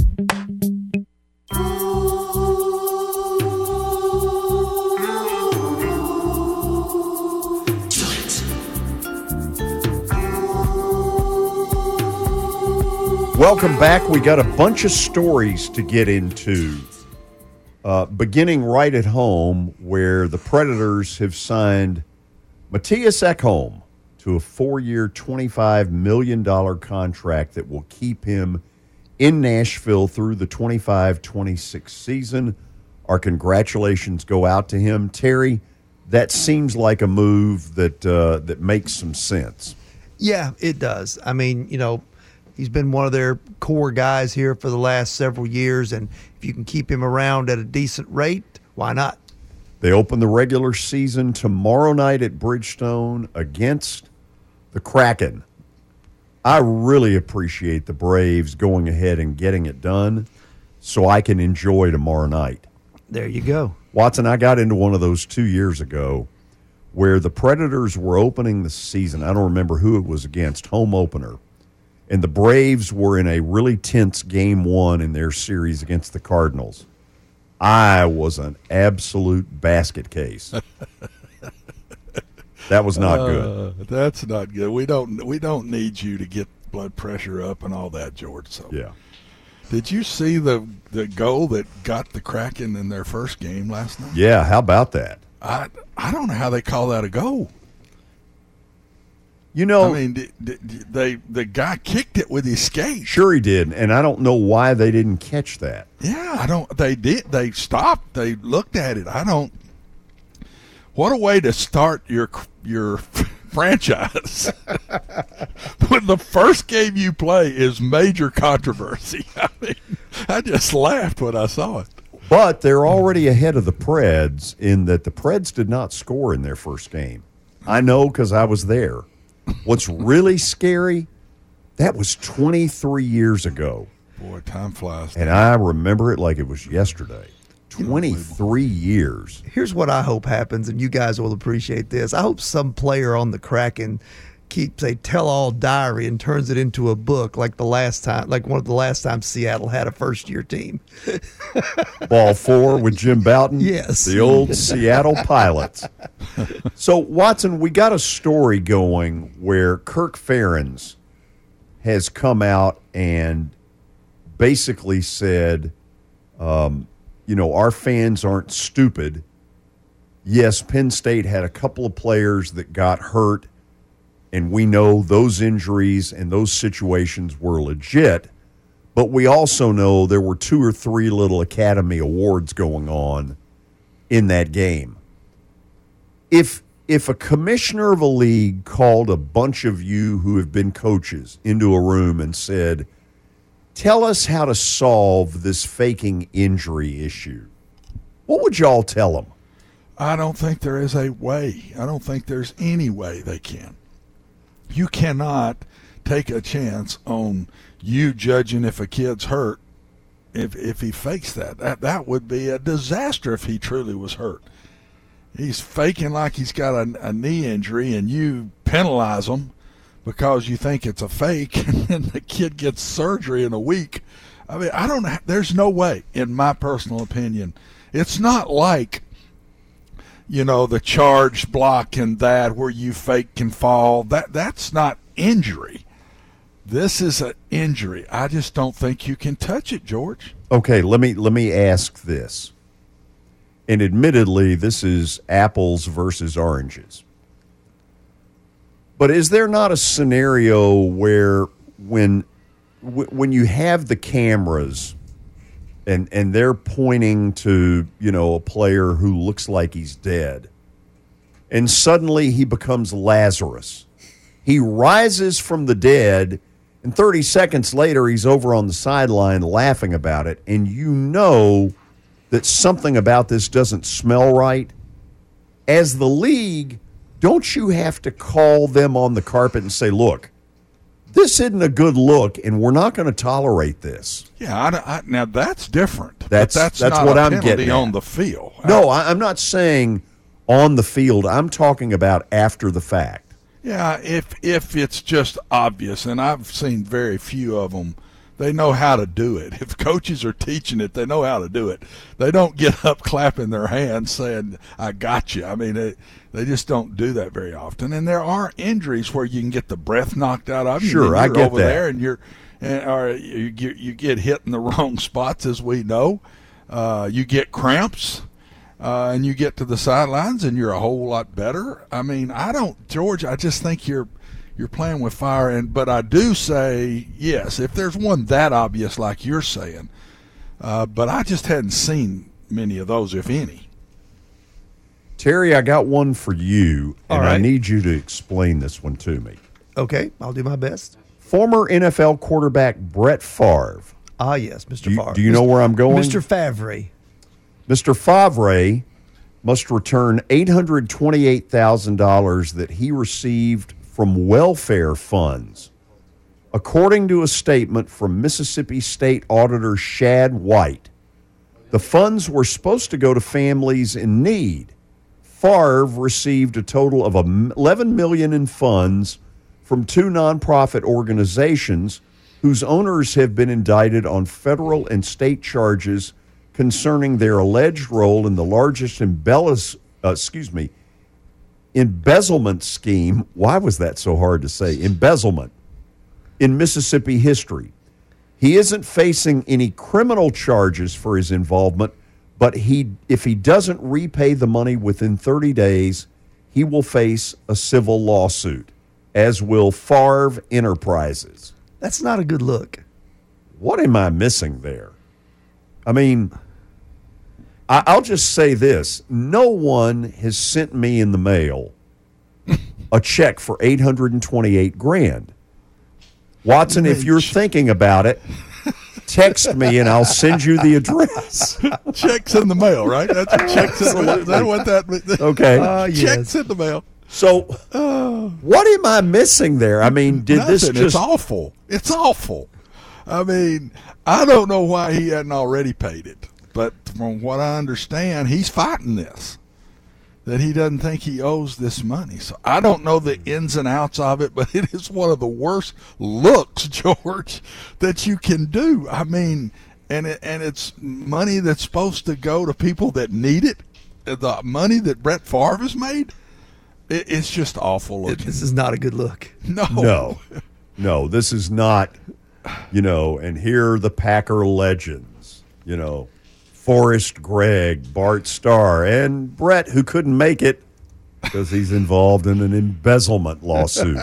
Welcome back. We got a bunch of stories to get into. Beginning right at home, where the Predators have signed Mattias Ekholm to a 4-year, $25 million contract that will keep him in Nashville through the 25-26 season. Our congratulations go out to him. Terry, that seems like a move that makes some sense. Yeah, it does. I mean, you know, he's been one of their core guys here for the last several years, and if you can keep him around at a decent rate, why not? They open the regular season tomorrow night at Bridgestone against the Kraken. I really appreciate the Braves going ahead and getting it done so I can enjoy tomorrow night. There you go. Watson, I got into one of those 2 years ago where the Predators were opening the season. I don't remember who it was against, home opener. And the Braves were in a really tense game one in their series against the Cardinals. I was an absolute basket case. That was not good. That's not good. We don't need you to get blood pressure up and all that, George. So yeah. Did you see the goal that got the Kraken in their first game last night? Yeah, how about that? I don't know how they call that a goal. You know, I mean, the guy kicked it with his skate. Sure he did, and I don't know why they didn't catch that. Yeah, I don't. They did. They stopped. They looked at it. I don't. What a way to start your franchise. When the first game you play is major controversy. I mean, I just laughed when I saw it. But they're already ahead of the Preds in that the Preds did not score in their first game. I know because I was there. What's really scary, that was 23 years ago. Boy, time flies. And I remember it like it was yesterday. 23 years. Here's what I hope happens, and you guys will appreciate this. I hope some player on the Kraken keeps a tell-all diary and turns it into a book like one of the last times Seattle had a first-year team. Ball 4 with Jim Bouton? Yes. The old Seattle Pilots. So, Watson, we got a story going where Kirk Ferentz has come out and basically said, our fans aren't stupid. Yes, Penn State had a couple of players that got hurt, and we know those injuries and those situations were legit, but we also know there were 2 or 3 little Academy Awards going on in that game. If a commissioner of a league called a bunch of you who have been coaches into a room and said, tell us how to solve this faking injury issue, what would y'all tell them? I don't think there is a way. I don't think there's any way they can. You cannot take a chance on you judging if a kid's hurt if he fakes that. That would be a disaster if he truly was hurt. He's faking like he's got a knee injury, and you penalize him because you think it's a fake, and then the kid gets surgery in a week. I mean, there's no way, in my personal opinion. It's not like, the charge block and that where you fake can fall. That's not injury. This is an injury. I just don't think you can touch it, George. Okay, let me ask this. And admittedly, this is apples versus oranges. But is there not a scenario where when you have the cameras and they're pointing to, a player who looks like he's dead, and suddenly he becomes Lazarus. He rises from the dead, and 30 seconds later he's over on the sideline laughing about it, and you know that something about this doesn't smell right. As the league, don't you have to call them on the carpet and say, look, this isn't a good look, and we're not going to tolerate this? Yeah, now that's different. That's not what a I'm penalty getting on at. the field. No, I'm not saying on the field. I'm talking about after the fact. Yeah, if it's just obvious, and I've seen very few of them, they know how to do it. If coaches are teaching it, they know how to do it. They don't get up clapping their hands saying, I got you. I mean, they just don't do that very often. And there are injuries where you can get the breath knocked out of you. Sure, I get over that. There and you get hit in the wrong spots, as we know. You get cramps, and you get to the sidelines, and you're a whole lot better. I mean, George, I just think you're playing with fire, but I do say, yes, if there's one that obvious like you're saying, but I just hadn't seen many of those, if any. Terry, I got one for you, and right. I need you to explain this one to me. Okay, I'll do my best. Former NFL quarterback Brett Favre. Ah, yes, Mr. Favre. Do you know where I'm going? Mr. Favre. Mr. Favre must return $828,000 that he received from welfare funds. According to a statement from Mississippi State Auditor Shad White, the funds were supposed to go to families in need. Favre received a total of $11 million in funds from 2 nonprofit organizations whose owners have been indicted on federal and state charges concerning their alleged role in the largest embezzlement scheme. Why was that so hard to say? Embezzlement in Mississippi history. He isn't facing any criminal charges for his involvement, but if he doesn't repay the money within 30 days, he will face a civil lawsuit, as will Favre Enterprises. That's not a good look. What am I missing there? I mean, I'll just say this. No one has sent me in the mail a check for $828,000. Watson, if you're thinking about it, text me and I'll send you the address. Checks in the mail, right? That's what checks in the mail. Is that what that? Okay. Checks in the mail. So, what am I missing there? I mean, did Nothing. this just... It's awful. It's awful. I mean, I don't know why he hadn't already paid it. But from what I understand, he's fighting this. That he doesn't think he owes this money. So I don't know the ins and outs of it, but it is one of the worst looks, George, that you can do. I mean, and it's money that's supposed to go to people that need it. The money that Brett Favre has made, it's just awful looking. This is not a good look. No, this is not, and here are the Packer legends, Forrest Gregg, Bart Starr, and Brett, who couldn't make it because he's involved in an embezzlement lawsuit.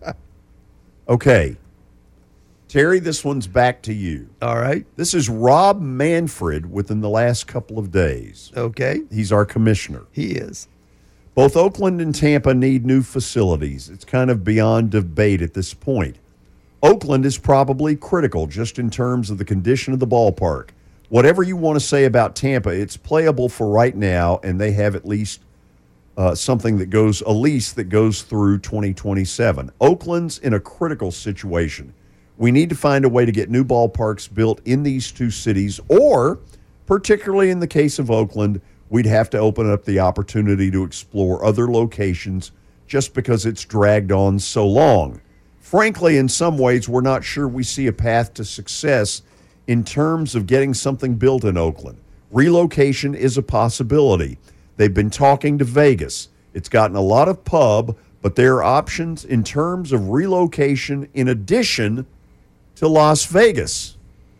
Okay. Terry, this one's back to you. All right. This is Rob Manfred within the last couple of days. Okay. He's our commissioner. He is. Both Oakland and Tampa need new facilities. It's kind of beyond debate at this point. Oakland is probably critical just in terms of the condition of the ballpark. Whatever you want to say about Tampa, it's playable for right now, and they have at least a lease that goes through 2027. Oakland's in a critical situation. We need to find a way to get new ballparks built in these two cities, or, particularly in the case of Oakland, we'd have to open up the opportunity to explore other locations just because it's dragged on so long. Frankly, in some ways, we're not sure we see a path to success in terms of getting something built in Oakland. Relocation is a possibility. They've been talking to Vegas. It's gotten a lot of pub, but there are options in terms of relocation in addition to Las Vegas.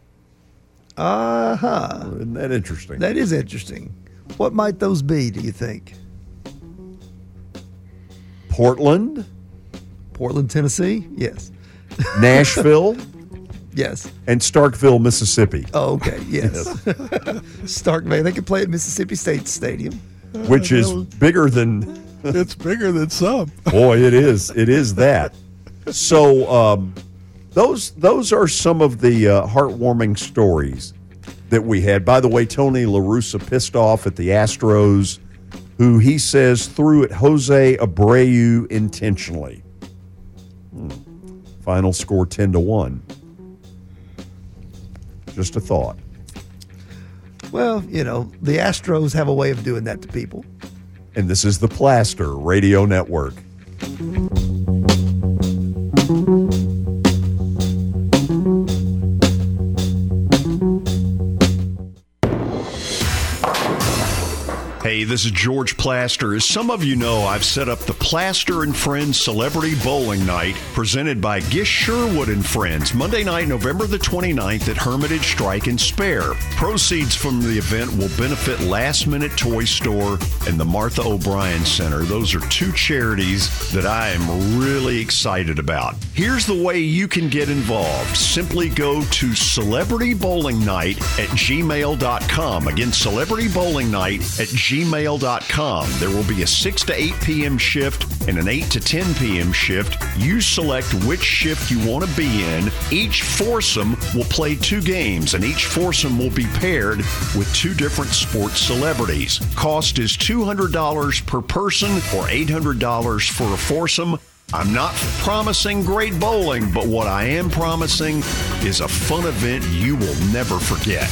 Isn't that interesting? That is interesting. What might those be, do you think? Portland, Tennessee? Yes. Nashville? Yes. And Starkville, Mississippi. Oh, okay. Yes. Starkville. They could play at Mississippi State Stadium. Which is bigger than... It's bigger than some. Boy, it is. It is that. So those are some of the heartwarming stories that we had. By the way, Tony La Russa pissed off at the Astros, who he says threw at Jose Abreu intentionally. Final score 10-1. Just a thought. Well, the Astros have a way of doing that to people. And this is the Plaster Radio Network. Hey, this is George Plaster. As some of you know, I've set up the Plaster and Friends Celebrity Bowling Night presented by Gish Sherwood and Friends, Monday night, November the 29th at Hermitage Strike and Spare. Proceeds from the event will benefit Last Minute Toy Store and the Martha O'Brien Center. Those are two charities that I am really excited about. Here's the way you can get involved. Simply go to celebritybowlingnight@gmail.com. Again, celebritybowlingnight@gmail.com. There will be a 6 to 8 p.m. shift and an 8 to 10 p.m. shift. You select which shift you want to be in. Each foursome will play 2 games, and each foursome will be paired with 2 different sports celebrities. Cost is $200 per person or $800 for a foursome. I'm not promising great bowling, but what I am promising is a fun event you will never forget.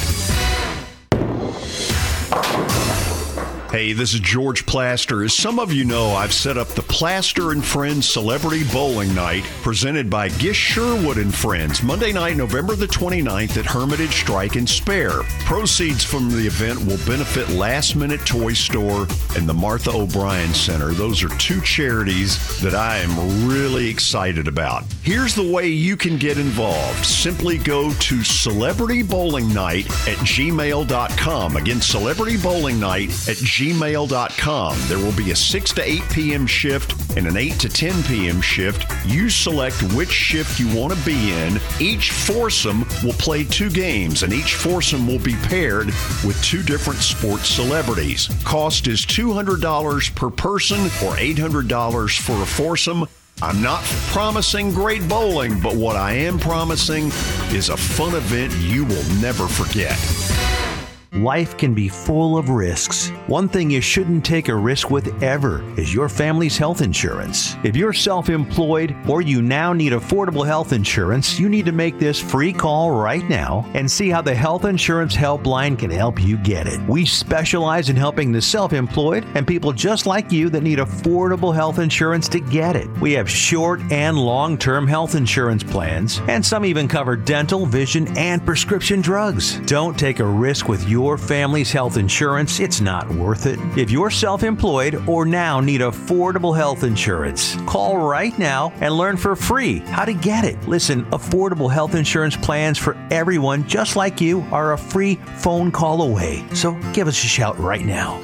Hey, this is George Plaster. As some of you know, I've set up the Plaster and Friends Celebrity Bowling Night presented by Gish Sherwood and Friends, Monday night, November the 29th at Hermitage Strike and Spare. Proceeds from the event will benefit Last Minute Toy Store and the Martha O'Brien Center. Those are two charities that I am really excited about. Here's the way you can get involved. Simply go to celebritybowlingnight@gmail.com. Again, celebritybowlingnight@gmail.com. gmail.com. There will be a 6 to 8 p.m. shift and an 8 to 10 p.m. shift. You select which shift you want to be in. Each foursome will play 2 games, and each foursome will be paired with 2 different sports celebrities. Cost is $200 per person or $800 for a foursome. I'm not promising great bowling, but what I am promising is a fun event you will never forget. Life can be full of risks. One thing you shouldn't take a risk with ever is your family's health insurance. If you're self-employed or you now need affordable health insurance, you need to make this free call right now and see how the Health Insurance Helpline can help you get it. We specialize in helping the self-employed and people just like you that need affordable health insurance to get it. We have short and long-term health insurance plans, and some even cover dental, vision, and prescription drugs. Don't take a risk with your family's health insurance. It's not worth it. If you're self-employed or now need affordable health insurance, call right now and learn for free how to get it. Listen, affordable health insurance plans for everyone just like you are a free phone call away. So give us a shout right now.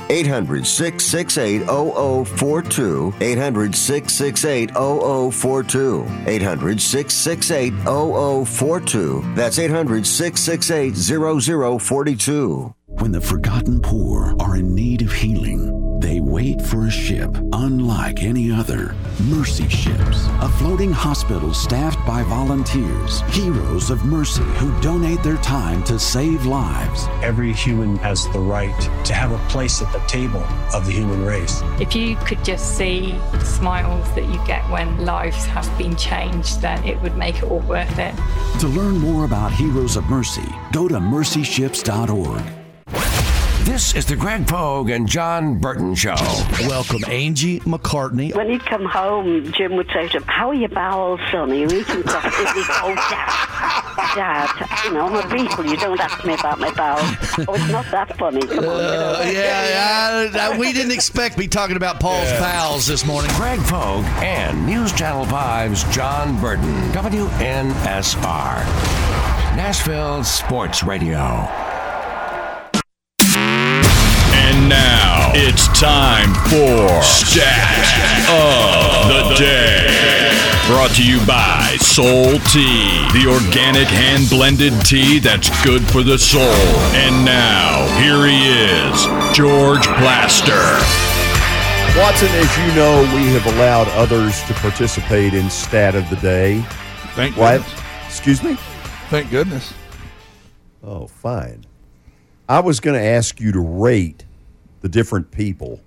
800-668-0042. 800-668-0042. 800-668-0042. That's 800-668-0042. When the forgotten poor are in need of healing, they wait for a ship unlike any other. Mercy Ships, a floating hospital staffed by volunteers, heroes of mercy who donate their time to save lives. Every human has the right to have a place at the table of the human race. If you could just see the smiles that you get when lives have been changed, then it would make it all worth it. To learn more about Heroes of Mercy, go to mercyships.org. This is the Greg Pogue and John Burton Show. Welcome, Angie McCartney. When he'd come home, Jim would say to him, "How are your bowels, son? Are you eating something?" He'd go, "Oh, Dad, you know, I'm a beetle. You don't ask me about my bowels." Oh, it's not that funny. Come on. We didn't expect me talking about Paul's bowels this morning. Greg Pogue and News Channel 5's John Burton, WNSR, Nashville Sports Radio. And now it's time for Stat of the Day. Brought to you by Soul Tea, the organic hand-blended tea that's good for the soul. And now, here he is, George Plaster. Watson, as you know, we have allowed others to participate in Stat of the Day. Thank goodness. Excuse me? Thank goodness. Oh, fine. I was going to ask you to rate the different people,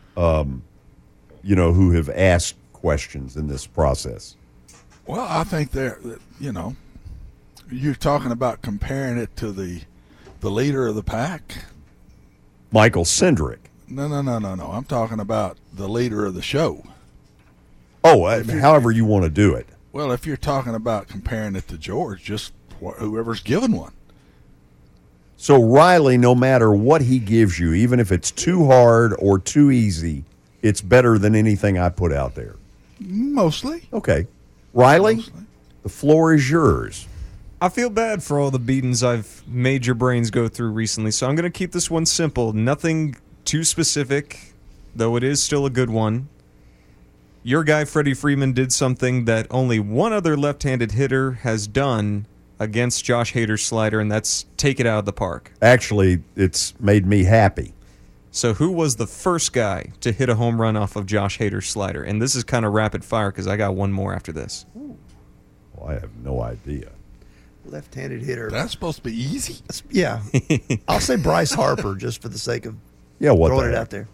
who have asked questions in this process. Well, I think you're talking about comparing it to the leader of the pack. Michael Cindric. No. I'm talking about the leader of the show. Oh, however you want to do it. Well, if you're talking about comparing it to George, just whoever's given one. So Riley, no matter what he gives you, even if it's too hard or too easy, it's better than anything I put out there. Mostly. Okay. Riley, the floor is yours. I feel bad for all the beatings I've made your brains go through recently, so I'm going to keep this one simple. Nothing too specific, though it is still a good one. Your guy, Freddie Freeman, did something that only one other left-handed hitter has done against Josh Hader's slider, and that's take it out of the park. Actually, it's made me happy. So who was the first guy to hit a home run off of Josh Hader's slider? And this is kind of rapid fire because I got one more after this. Well, I have no idea. Left-handed hitter. That's supposed to be easy. Yeah. I'll say Bryce Harper just for the sake of throwing it out there.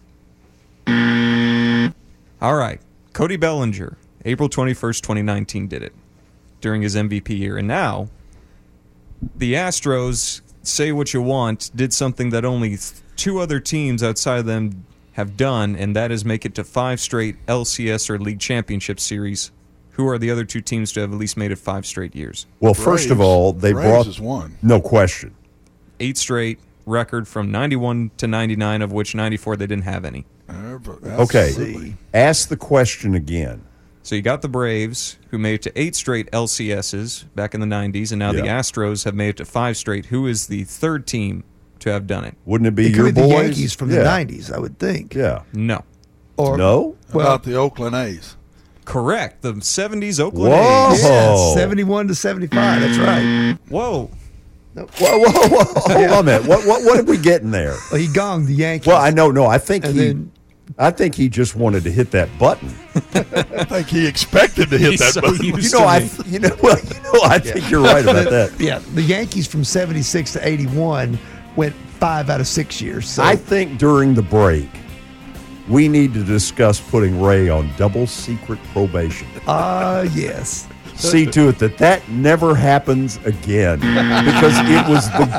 All right. Cody Bellinger, April 21st, 2019 did it during his MVP year. And now the Astros, say what you want, did something that only two other teams outside of them have done, and that is make it to 5 straight LCS or League Championship Series. Who are the other two teams to have at least made it 5 straight years? Well, first of all, they brought is one. No question. 8 straight record from 91 to 99, of which 94 they didn't have any. Okay, ask the question again. So you got the Braves, who made it to 8 straight LCSs back in the 90s, and now the Astros have made it to 5 straight. Who is the third team to have done it. Wouldn't it be It your could be the boys? Yankees from the 90s, I would think. Yeah. No. Or no? How about the Oakland A's? Correct. The 70s Oakland Whoa. A's. Yeah, 71 to 75. That's right. Whoa. Whoa. Hold on a minute. What did we get in there? Well, he gonged the Yankees. Well, I know. No, I think And I think he just wanted to hit that button. I think he expected to hit He's that so button. used I to me. think you're right about that. Yeah, the Yankees from 76 to 81 went 5 out of 6 years. So I think during the break, we need to discuss putting Ray on double secret probation. yes. See to it that never happens again, because it was the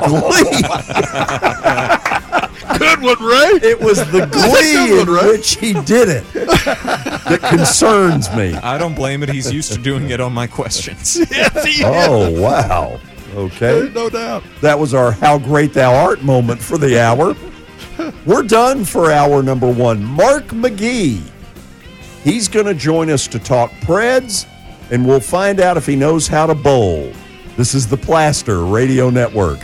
glee. Good one, Ray. It was the glee in which he did it that concerns me. I don't blame it. He's used to doing it on my questions. Yes, he is. Oh, wow. Okay. There's no doubt. That was our How Great Thou Art moment for the hour. We're done for hour number 1. Mark McGee. He's going to join us to talk Preds, and we'll find out if he knows how to bowl. This is the Plaster Radio Network.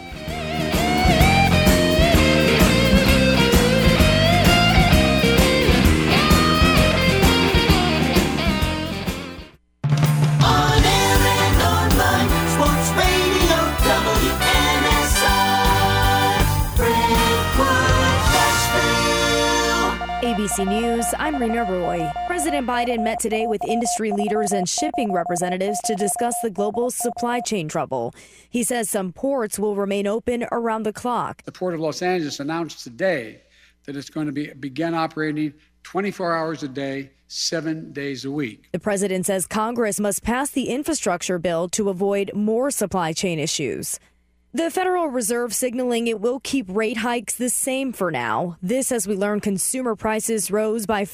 ABC News, I'm Rena Roy. President Biden met today with industry leaders and shipping representatives to discuss the global supply chain trouble. He says some ports will remain open around the clock. The Port of Los Angeles announced today that it's going to begin operating 24 hours a day, 7 days a week. The president says Congress must pass the infrastructure bill to avoid more supply chain issues. The Federal Reserve signaling it will keep rate hikes the same for now. This as we learn consumer prices rose by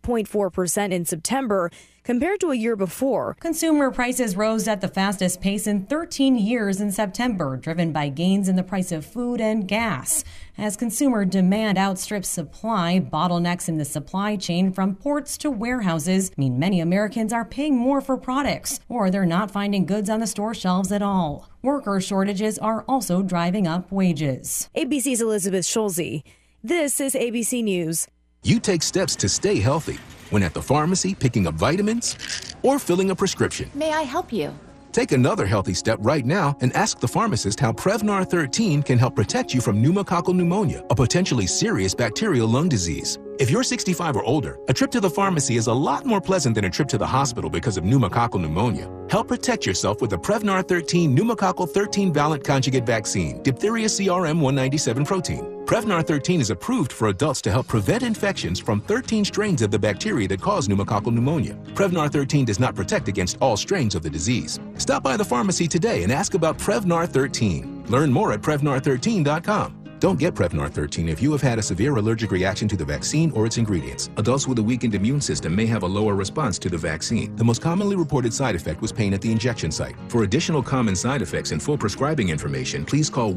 5.4% in September compared to a year before. Consumer prices rose at the fastest pace in 13 years in September, driven by gains in the price of food and gas. As consumer demand outstrips supply, bottlenecks in the supply chain from ports to warehouses mean many Americans are paying more for products, or they're not finding goods on the store shelves at all. Worker shortages are also driving up wages. ABC's Elizabeth Schulze. This is ABC News. You take steps to stay healthy when at the pharmacy picking up vitamins or filling a prescription. May I help you? Take another healthy step right now and ask the pharmacist how Prevnar 13 can help protect you from pneumococcal pneumonia, a potentially serious bacterial lung disease. If you're 65 or older, a trip to the pharmacy is a lot more pleasant than a trip to the hospital because of pneumococcal pneumonia. Help protect yourself with the Prevnar 13 pneumococcal 13-valent conjugate vaccine, diphtheria CRM 197 protein. Prevnar 13 is approved for adults to help prevent infections from 13 strains of the bacteria that cause pneumococcal pneumonia. Prevnar 13 does not protect against all strains of the disease. Stop by the pharmacy today and ask about Prevnar 13. Learn more at Prevnar13.com. Don't get Prevnar 13 if you have had a severe allergic reaction to the vaccine or its ingredients. Adults with a weakened immune system may have a lower response to the vaccine. The most commonly reported side effect was pain at the injection site. For additional common side effects and full prescribing information, please call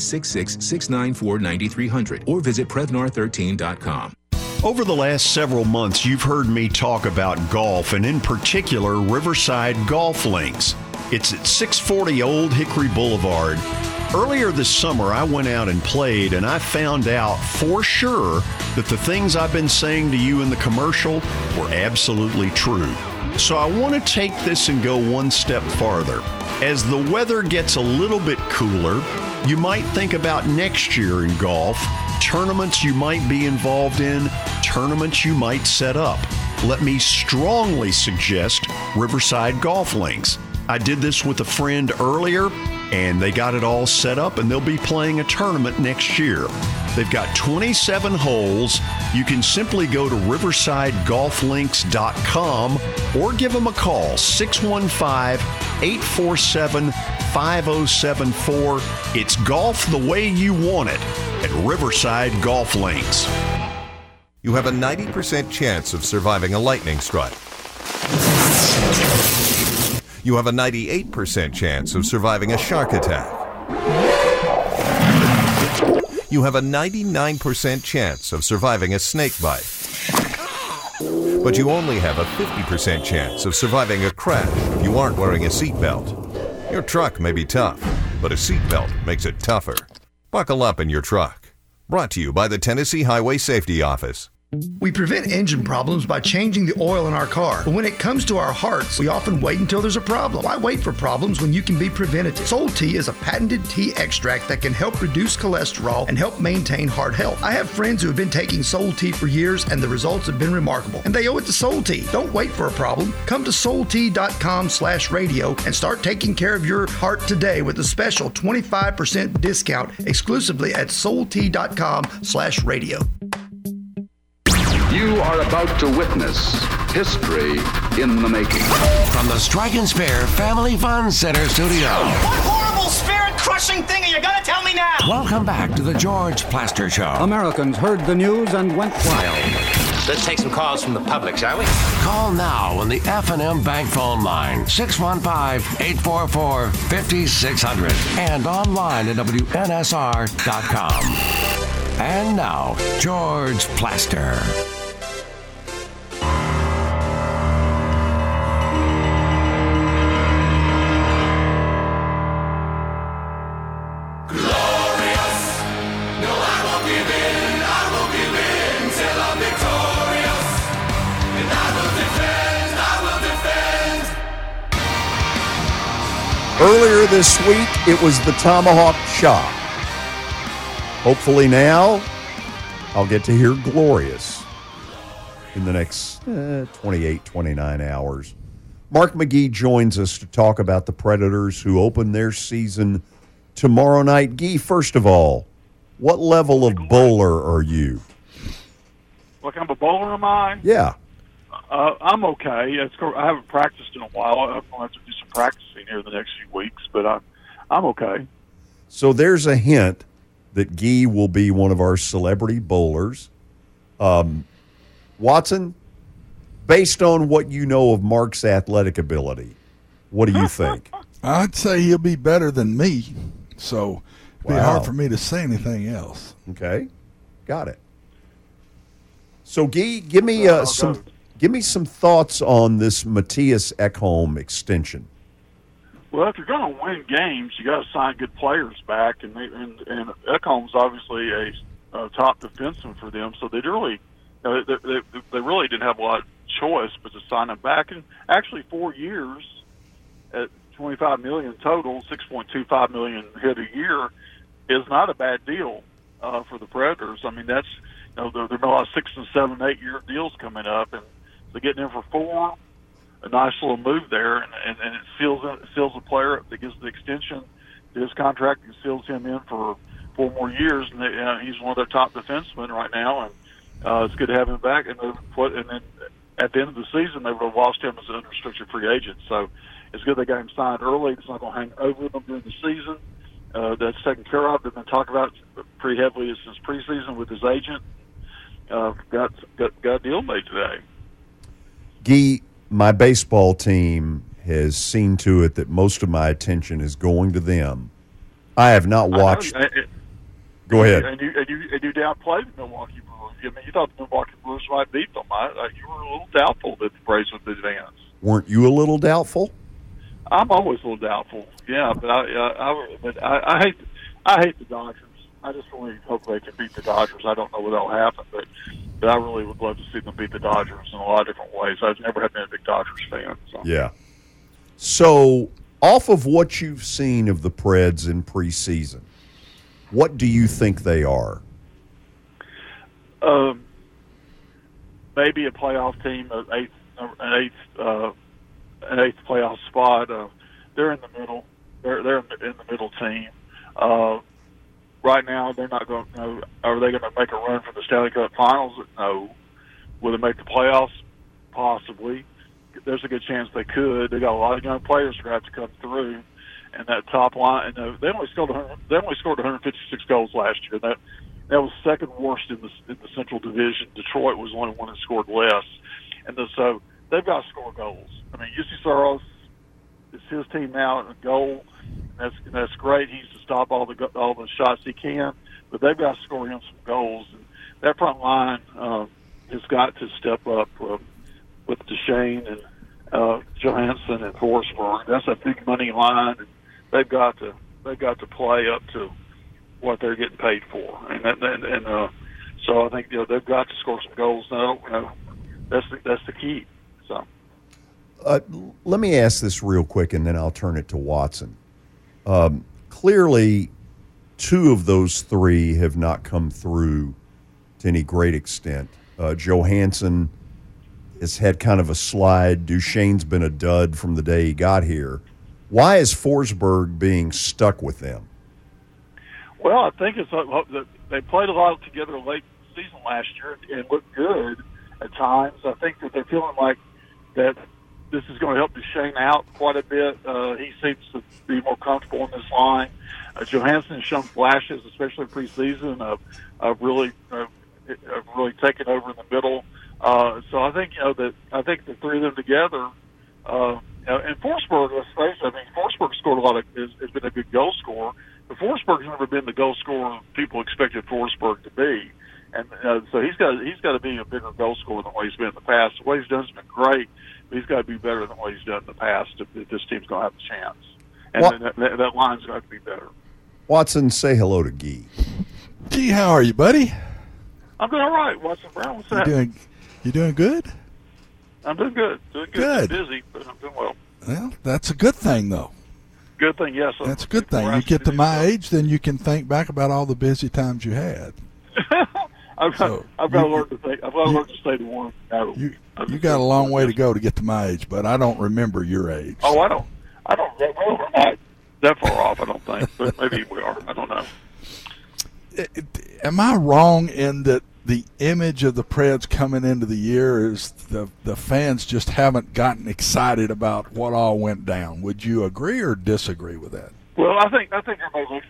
1-866-694-9300 or visit Prevnar13.com. Over the last several months, you've heard me talk about golf, and in particular, Riverside Golf Links. It's at 640 Old Hickory Boulevard. Earlier this summer, I went out and played, and I found out for sure that the things I've been saying to you in the commercial were absolutely true. So I want to take this and go one step farther. As the weather gets a little bit cooler, you might think about next year in golf, tournaments you might be involved in, tournaments you might set up. Let me strongly suggest Riverside Golf Links. I did this with a friend earlier, and they got it all set up, and they'll be playing a tournament next year. They've got 27 holes. You can simply go to riversidegolflinks.com or give them a call, 615-847-5074. It's golf the way you want it at Riverside Golf Links. You have a 90% chance of surviving a lightning strike. You have a 98% chance of surviving a shark attack. You have a 99% chance of surviving a snake bite. But you only have a 50% chance of surviving a crash if you aren't wearing a seatbelt. Your truck may be tough, but a seatbelt makes it tougher. Buckle up in your truck. Brought to you by the Tennessee Highway Safety Office. We prevent engine problems by changing the oil in our car. But when it comes to our hearts, we often wait until there's a problem. Why wait for problems when you can be preventative? Soul Tea is a patented tea extract that can help reduce cholesterol and help maintain heart health. I have friends who have been taking Soul Tea for years, and the results have been remarkable. And they owe it to Soul Tea. Don't wait for a problem. Come to soultea.com/radio and start taking care of your heart today with a special 25% discount exclusively at soultea.com/radio. You are about to witness history in the making. From the Strike and Spare Family Fun Center studio. What horrible spirit-crushing thing are you going to tell me now? Welcome back to the George Plaster Show. Americans heard the news and went wild. Let's take some calls from the public, shall we? Call now on the F&M Bank phone line, 615-844-5600, and online at WNSR.com. And now, George Plaster. Earlier this week, it was the Tomahawk Chop. Hopefully now, I'll get to hear Glorious in the next 28, 29 hours. Mark McGee joins us to talk about the Predators who open their season tomorrow night. Gee, first of all, what level of bowler are you? What kind of a bowler am I? Yeah. I'm okay. I haven't practiced in a while. I'm going to have to do some practicing here the next few weeks, but I'm okay. So there's a hint that Guy will be one of our celebrity bowlers. Watson, based on what you know of Mark's athletic ability, what do you think? I'd say he'll be better than me, so it'd be hard for me to say anything else. Okay, got it. So Guy, give me some thoughts on this Matthias Ekholm extension. Well, if you're going to win games, you got to sign good players back, and Ekholm's obviously a top defenseman for them. So they really, they really didn't have a lot of choice but to sign him back. And actually, 4 years at $25 million total, $6.25 million hit a year, is not a bad deal for the Predators. I mean, that's there are a lot of 6 and 7, 8 year deals coming up, and so getting in for 4. A nice little move there, and it seals the player that gives the extension to his contract and seals him in for 4 more years. And he's one of their top defensemen right now, and it's good to have him back. And then at the end of the season, they would have lost him as an unrestricted free agent. So it's good they got him signed early. It's not going to hang over them during the season. That's taken care of. They've been talking about it pretty heavily since preseason with his agent. Got a deal made today. Guy, my baseball team has seen to it that most of my attention is going to them. I have not watched. Go ahead. And you downplayed the Milwaukee Brewers. I mean, you thought the Milwaukee Brewers might beat them. You were a little doubtful that the Braves would advance. Weren't you a little doubtful? I'm always a little doubtful. Yeah, but I hate the Dodgers. I just really hope they can beat the Dodgers. I don't know what will happen, but I really would love to see them beat the Dodgers in a lot of different ways. I've never been a big Dodgers fan. So. Yeah. So, off of what you've seen of the Preds in preseason, what do you think they are? Maybe a playoff team, an eighth playoff spot. They're in the middle. They're in the middle team. Right now, they're not going to know. Are they going to make a run for the Stanley Cup Finals? No. Will they make the playoffs? Possibly. There's a good chance they could. They got a lot of young players who have to come through, and that top line. And they only scored 156 goals last year. That was second worst in the Central Division. Detroit was the only one that scored less, and so they've got to score goals. I mean, Jussi Saros, it's his team now in a goal. That's great. He's to stop all the shots he can, but they've got to score him some goals. And that front line has got to step up with Duchesne and Johansson and Forsberg. That's a big money line, and they've got to play up to what they're getting paid for, and so I think they've got to score some goals now. That's the key. So let me ask this real quick, and then I'll turn it to Watson. Clearly, two of those three have not come through to any great extent. Johansson has had kind of a slide. Duchesne's been a dud from the day he got here. Why is Forsberg being stuck with them? Well, I think it's they played a lot together late season last year and looked good at times. I think that they're feeling like that this is going to help Duchesne out quite a bit. He seems to be more comfortable in this line. Johansson has shown flashes, especially preseason, of really taking over in the middle. So I think I think the three of them together, and Forsberg, let's face it, I mean, Forsberg scored has been a good goal scorer, but Forsberg's never been the goal scorer people expected Forsberg to be, and so he's got to be a bigger goal scorer than what he's been in the past. What he's done has been great, but he's got to be better than what he's done in the past if this team's going to have a chance, and that line's going to have to be better. Watson, say hello to Guy. Guy, how are you, buddy? I'm doing all right. Watson Brown, what's that? You doing good? I'm doing good. Good. Busy, but I'm doing well. Well, that's a good thing, though. Good thing, yes. That's a good thing. You get to my age, then you can think back about all the busy times you had. I've got to learn to think. I've got to learn to stay to one. You got a long way to go to get to my age, but I don't remember your age. Oh, I don't. We're not that far off, I don't think, but maybe we are. I don't know. Am I wrong in that the image of the Preds coming into the year is the fans just haven't gotten excited about what all went down? Would you agree or disagree with that? Well, I think everybody looks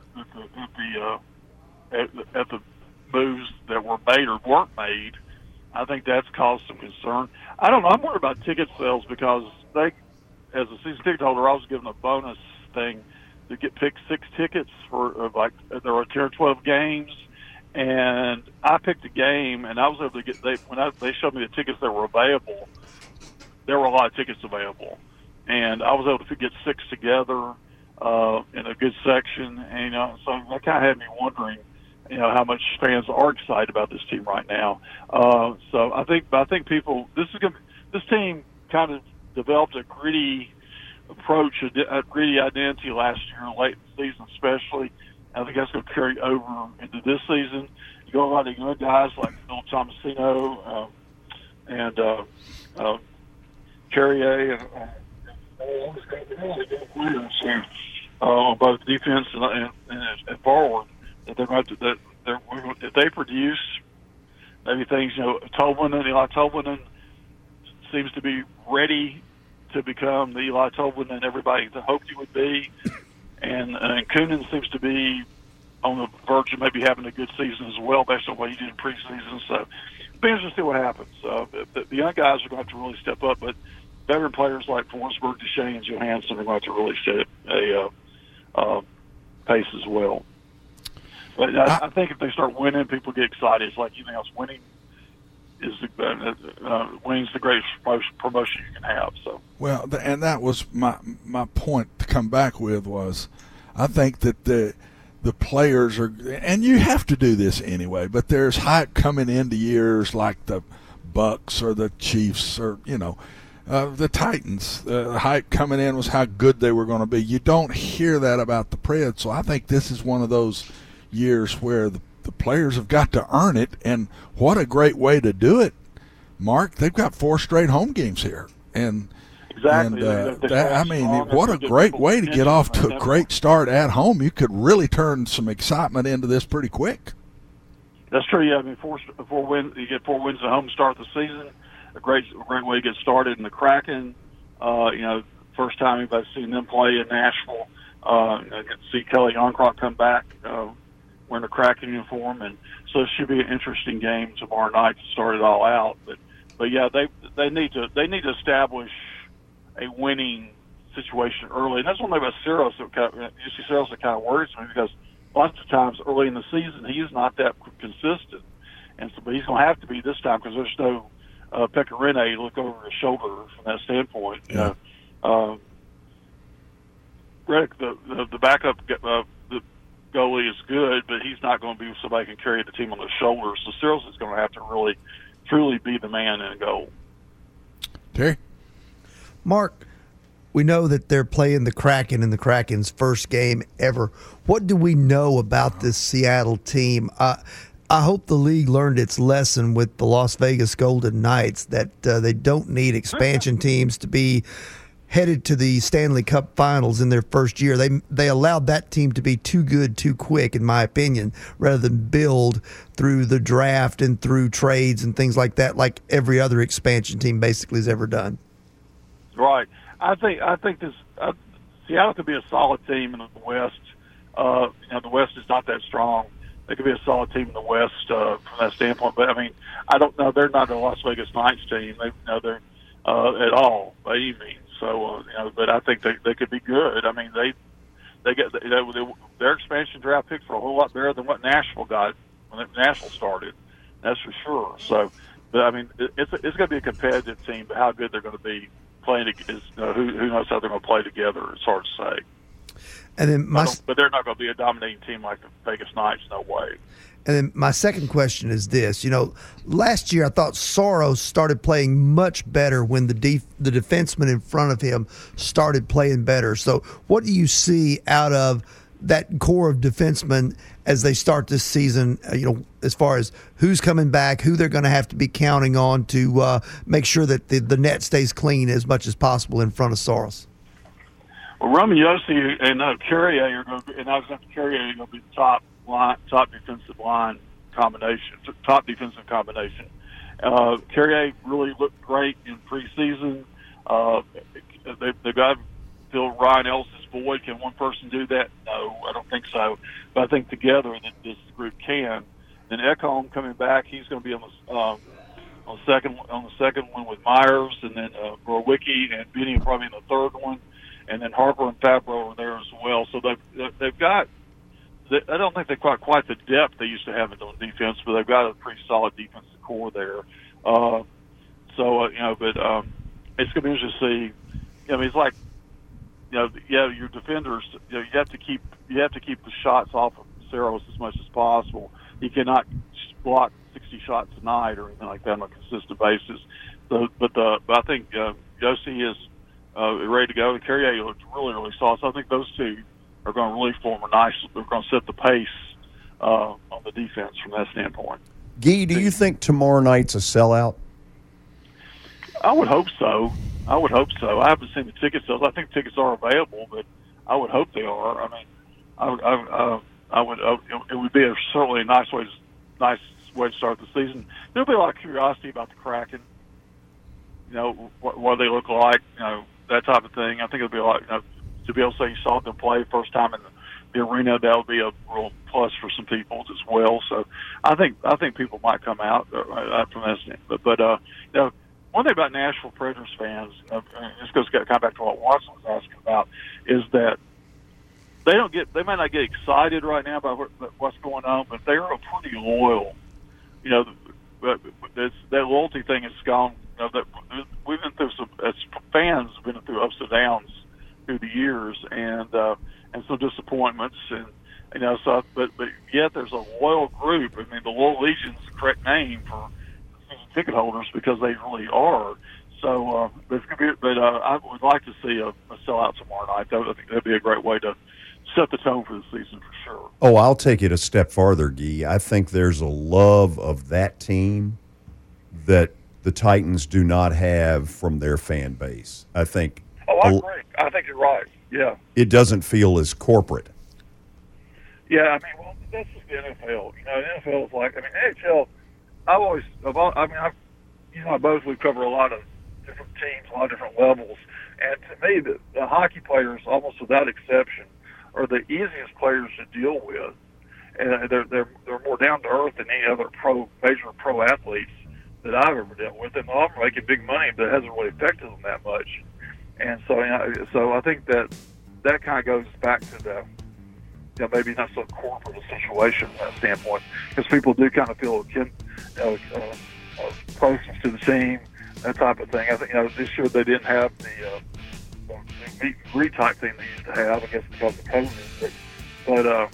at the moves that were made or weren't made. I think that's caused some concern. I don't know. I'm worried about ticket sales because as a season ticket holder, I was given a bonus thing to pick 6 tickets for there were 10 or 12 games. And I picked a game, and I was able to get. When they showed me the tickets that were available, there were a lot of tickets available, and I was able to get 6 together in a good section. And so that kind of had me wondering, how much fans are excited about this team right now. So I think people. This team kind of developed a gritty approach, a gritty identity last year, late in the season, especially. I think that's going to carry over into this season. You got a lot of young guys like Phil Tomasino and Carrier and all these really good players on both defense and forward. That they're going to if they produce maybe things. Eli Tolvanen seems to be ready to become the Eli Tolvanen everybody hoped he would be. And Kunin seems to be on the verge of maybe having a good season as well, based on what he did in preseason. So, it'll be interesting to see what happens. The young guys are going to have to really step up, but veteran players like Forsberg, Duchesne, and Johansson are going to have to really set a pace as well. But I think if they start winning, people get excited. It's like anything else. Winning is winning's the greatest promotion you can have. So. Well, and that was my point to come back with was, I think that the players are, and you have to do this anyway, but there's hype coming into years like the Bucks or the Chiefs or the Titans. The hype coming in was how good they were going to be. You don't hear that about the Preds, so I think this is one of those years where the players have got to earn it, and what a great way to do it, Mark. They've got 4 straight home games here, and exactly. What a great way to get off to a great start at home. You could really turn some excitement into this pretty quick. That's true. Yeah, I mean, 4 wins. You get 4 wins at home to start the season. A great way to get started in the Kraken. First time anybody's seen them play in Nashville. Get to see Kelly Jonkrodt come back. Wearing a Kraken uniform, and so it should be an interesting game tomorrow night to start it all out. But yeah, they need to establish a winning situation early, and that's one thing about Saros. UC Saros that kind of worries me because lots of times early in the season he is not that consistent, and so but he's going to have to be this time because there's no Pekka Rinne look over his shoulder from that standpoint. Rick, the backup. goalie is good, but he's not going to be somebody who can carry the team on their shoulders. So Searles is going to have to really, truly be the man in goal. Terry? Mark, we know that they're playing the Kraken in the Kraken's first game ever. What do we know about this Seattle team? I hope the league learned its lesson with the Las Vegas Golden Knights that they don't need expansion teams to be headed to the Stanley Cup Finals in their first year. They allowed that team to be too good too quick, in my opinion, rather than build through the draft and through trades and things like that, like every other expansion team basically has ever done. Right. I think this Seattle could be a solid team in the West. The West is not that strong. They could be a solid team in the West from that standpoint. But I mean, I don't know. They're not a Las Vegas Knights team. They're at all by any means. So but I think they could be good. I mean, they get their expansion draft picks were a whole lot better than what Nashville got when Nashville started. That's for sure. So, but I mean, it's going to be a competitive team. But how good they're going to be playing is who knows how they're going to play together. It's hard to say. And then but they're not going to be a dominating team like the Vegas Knights. No way. And then my second question is this. Last year I thought Saros started playing much better when the defenseman in front of him started playing better. So what do you see out of that core of defensemen as they start this season, as far as who's coming back, who they're going to have to be counting on to make sure that the net stays clean as much as possible in front of Saros? Well, Roman Josi and Carrier are going to be, and Alexander Carrier are going to be the top defensive combination. Carrier really looked great in preseason. They've got to fill Ryan Ellis's void. Can one person do that? No, I don't think so. But I think together that this group can. Then Ekholm coming back, he's going to be on the second one with Myers, and then Rowicki and Benny probably in the third one, and then Harper and Fabro are there as well. So they've got. I don't think they've got quite the depth they used to have on defense, but they've got a pretty solid defensive core there. But it's going to be interesting to see. I mean, it's like, your defenders. You have to keep the shots off of Saros as much as possible. He cannot block 60 shots a night or anything like that on a consistent basis. So, but I think Josi is ready to go. And Carrier looked really, really solid. So I think those two are going to really form a nice. They're going to set the pace on the defense from that standpoint. Guy, do you think tomorrow night's a sellout? I would hope so. I haven't seen the ticket sales. I think tickets are available, but I would hope they are. I mean, I would. It would be certainly a nice way to start the season. There'll be a lot of curiosity about the Kraken. What they look like. That type of thing. I think it'll be a lot. To be able to say you saw them play first time in the arena, that would be a real plus for some people as well. So I think people might come out from that standpoint. But one thing about Nashville Predators fans, this goes kind of back to what Watson was asking about, is that they might not get excited right now about what's going on, but they are pretty loyal. That loyalty thing has gone. We've been through as fans, been through ups and downs through the years, and some disappointments, and but yet there's a loyal group. I mean, the Loyal Legion's the correct name for season ticket holders because they really are. So, I would like to see a sellout tomorrow night. I think that'd be a great way to set the tone for the season for sure. Oh, I'll take it a step farther, Guy. I think there's a love of that team that the Titans do not have from their fan base. I think. Oh, I agree. I think you're right. Yeah. It doesn't feel as corporate. Yeah, I mean, well, that's just the NFL. The NFL is like, NHL. We cover a lot of different teams, a lot of different levels, and to me, the hockey players, almost without exception, are the easiest players to deal with, and they're more down to earth than any other major pro athletes that I've ever dealt with, and all are making big money, but it hasn't really affected them that much. And so I think that kind of goes back to the maybe not so corporate a situation from that standpoint, because people do kind of feel closeness to the team, that type of thing. I think this year they didn't have the meet and greet type thing they used to have, I guess because of COVID. But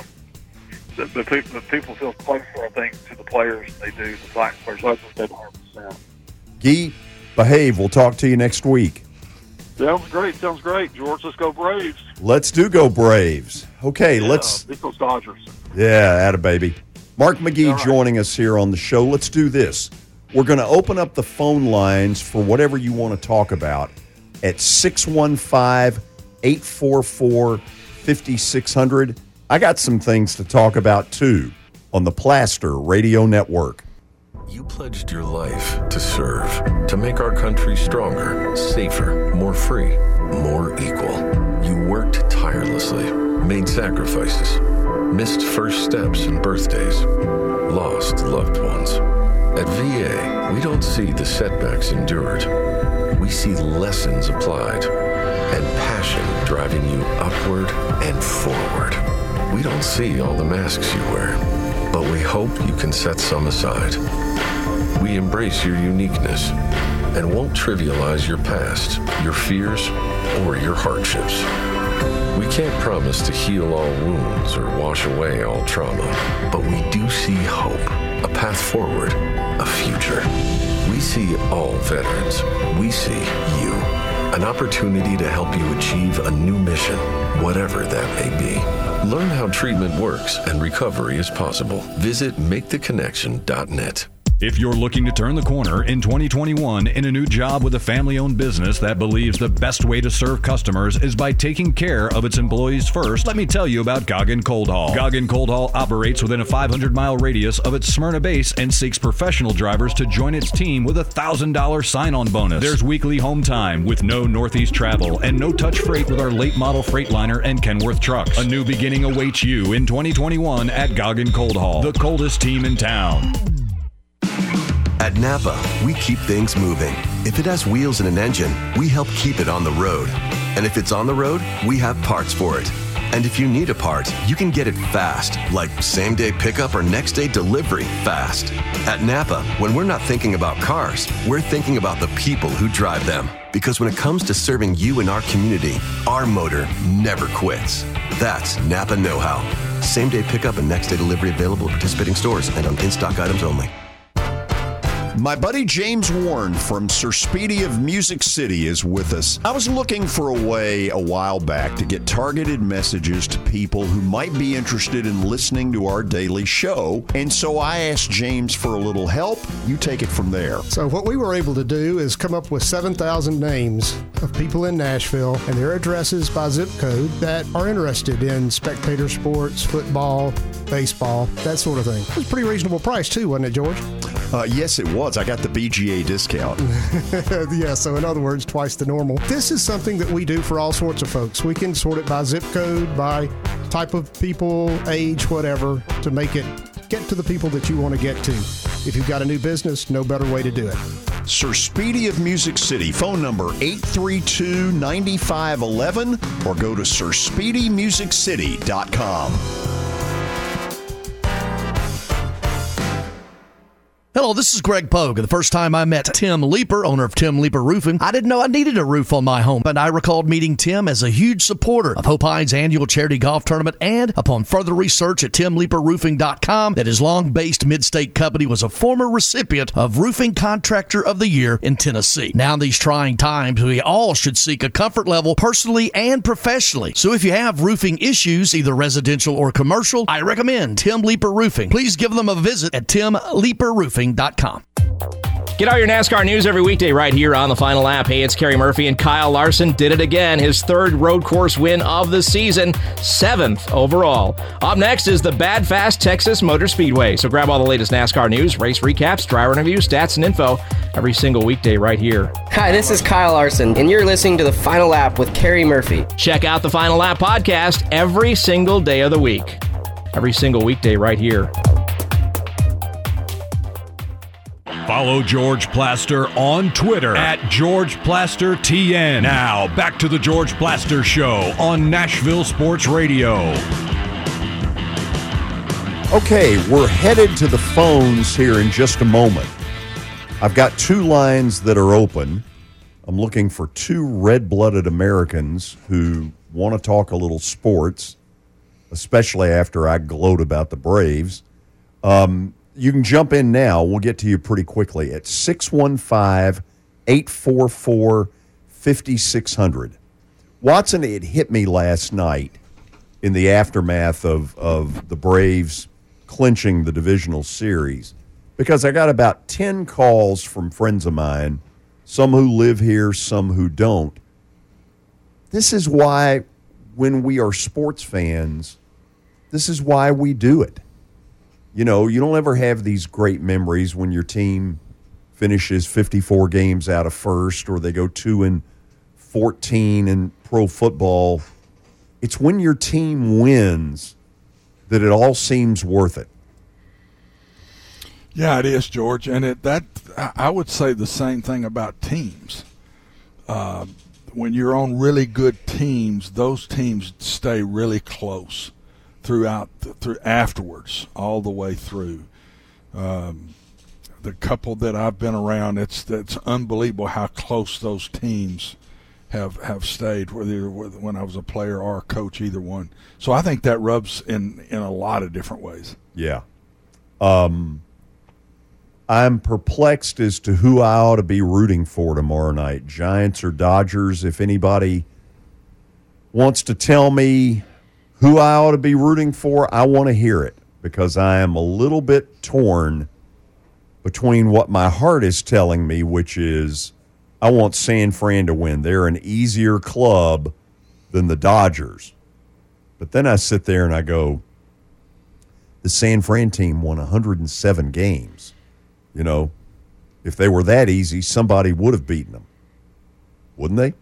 the people feel closer, I think, to the players than they do the Titans players. That's what they 100%. Guy, behave. We'll talk to you next week. Sounds great, George. Let's go Braves. Let's go Braves. Okay, let's. Beat those Dodgers. Yeah, atta baby. Mark McGee joining us here on the show. Let's do this. We're going to open up the phone lines for whatever you want to talk about at 615-844-5600. I got some things to talk about, too, on the Plaster Radio Network. You pledged your life to serve, to make our country stronger, safer, more free, more equal. You worked tirelessly, made sacrifices, missed first steps and birthdays, lost loved ones. At VA, we don't see the setbacks endured. We see lessons applied and passion driving you upward and forward. We don't see all the masks you wear, but we hope you can set some aside. We embrace your uniqueness and won't trivialize your past, your fears, or your hardships. We can't promise to heal all wounds or wash away all trauma, but we do see hope, a path forward, a future. We see all veterans. We see you. An opportunity to help you achieve a new mission, whatever that may be. Learn how treatment works and recovery is possible. Visit MakeTheConnection.net. If you're looking to turn the corner in 2021 in a new job with a family-owned business that believes the best way to serve customers is by taking care of its employees first, let me tell you about Goggin Cold Haul. Goggin Cold Haul operates within a 500-mile radius of its Smyrna base and seeks professional drivers to join its team with a $1,000 sign-on bonus. There's weekly home time with no Northeast travel and no-touch freight with our late-model Freightliner and Kenworth trucks. A new beginning awaits you in 2021 at Goggin Cold Haul, the coldest team in town. At Napa, we keep things moving. If it has wheels and an engine, we help keep it on the road. And if it's on the road, we have parts for it. And if you need a part, you can get it fast, like same-day pickup or next-day delivery fast. At Napa, when we're not thinking about cars, we're thinking about the people who drive them. Because when it comes to serving you and our community, our motor never quits. That's Napa know-how. Same-day pickup and next-day delivery available at participating stores and on in-stock items only. My buddy James Warren from Sir Speedy of Music City is with us. I was looking for a way a while back to get targeted messages to people who might be interested in listening to our daily show, and so I asked James for a little help. You take it from there. So what we were able to do is come up with 7,000 names of people in Nashville and their addresses by zip code that are interested in spectator sports, football, baseball, that sort of thing. It was a pretty reasonable price too, wasn't it, George? Yes, it was. I got the BGA discount. Yeah, so in other words, twice the normal. This is something that we do for all sorts of folks. We can sort it by zip code, by type of people, age, whatever, to make it get to the people that you want to get to. If you've got a new business, no better way to do it. Sir Speedy of Music City, phone number 832-9511, or go to SirSpeedyMusicCity.com. Hello, this is Greg Pogue. The first time I met Tim Leeper, owner of Tim Leeper Roofing, I didn't know I needed a roof on my home, but I recalled meeting Tim as a huge supporter of Hope Hines' annual charity golf tournament, and upon further research at TimLeeperRoofing.com, that his long-based mid-state company was a former recipient of Roofing Contractor of the Year in Tennessee. Now in these trying times, we all should seek a comfort level personally and professionally. So if you have roofing issues, either residential or commercial, I recommend Tim Leeper Roofing. Please give them a visit at TimLeeperRoofing.com. Get all your NASCAR news every weekday right here on the Final Lap. Hey, it's Kerry Murphy, and Kyle Larson did it again. His third road course win of the season, 7th overall. Up next is the Bad Fast Texas Motor Speedway. So grab all the latest NASCAR news, race recaps, driver interviews, stats, and info every single weekday right here. Hi, this is Kyle Larson, and you're listening to the Final Lap with Kerry Murphy. Check out the Final Lap podcast every single day of the week. Every single weekday right here. Follow George Plaster on Twitter at GeorgePlasterTN. Now, back to the George Plaster Show on Nashville Sports Radio. Okay, we're headed to the phones here in just a moment. I've got two lines that are open. I'm looking for two red-blooded Americans who want to talk a little sports. especially after I gloat about the Braves. You can jump in now. We'll get to you pretty quickly at 615-844-5600. Watson, it hit me last night in the aftermath of the Braves clinching the divisional series because I got about 10 calls from friends of mine, some who live here, some who don't. This is why when we are sports fans, this is why we do it. You know, you don't ever have these great memories when your team finishes 54 games out of first or they go 2-14 in pro football. It's when your team wins that it all seems worth it. Yeah, it is, George. And I would say the same thing about teams. When you're on really good teams, those teams stay really close through afterwards, all the way through. The couple that I've been around, it's unbelievable how close those teams have stayed, whether when I was a player or a coach, either one. So I think that rubs in a lot of different ways. Yeah. I'm perplexed as to who I ought to be rooting for tomorrow night, Giants or Dodgers. If anybody wants to tell me who I ought to be rooting for, I want to hear it because I am a little bit torn between what my heart is telling me, which is I want San Fran to win. They're an easier club than the Dodgers. But then I sit there and I go, the San Fran team won 107 games. You know, if they were that easy, somebody would have beaten them. Wouldn't they?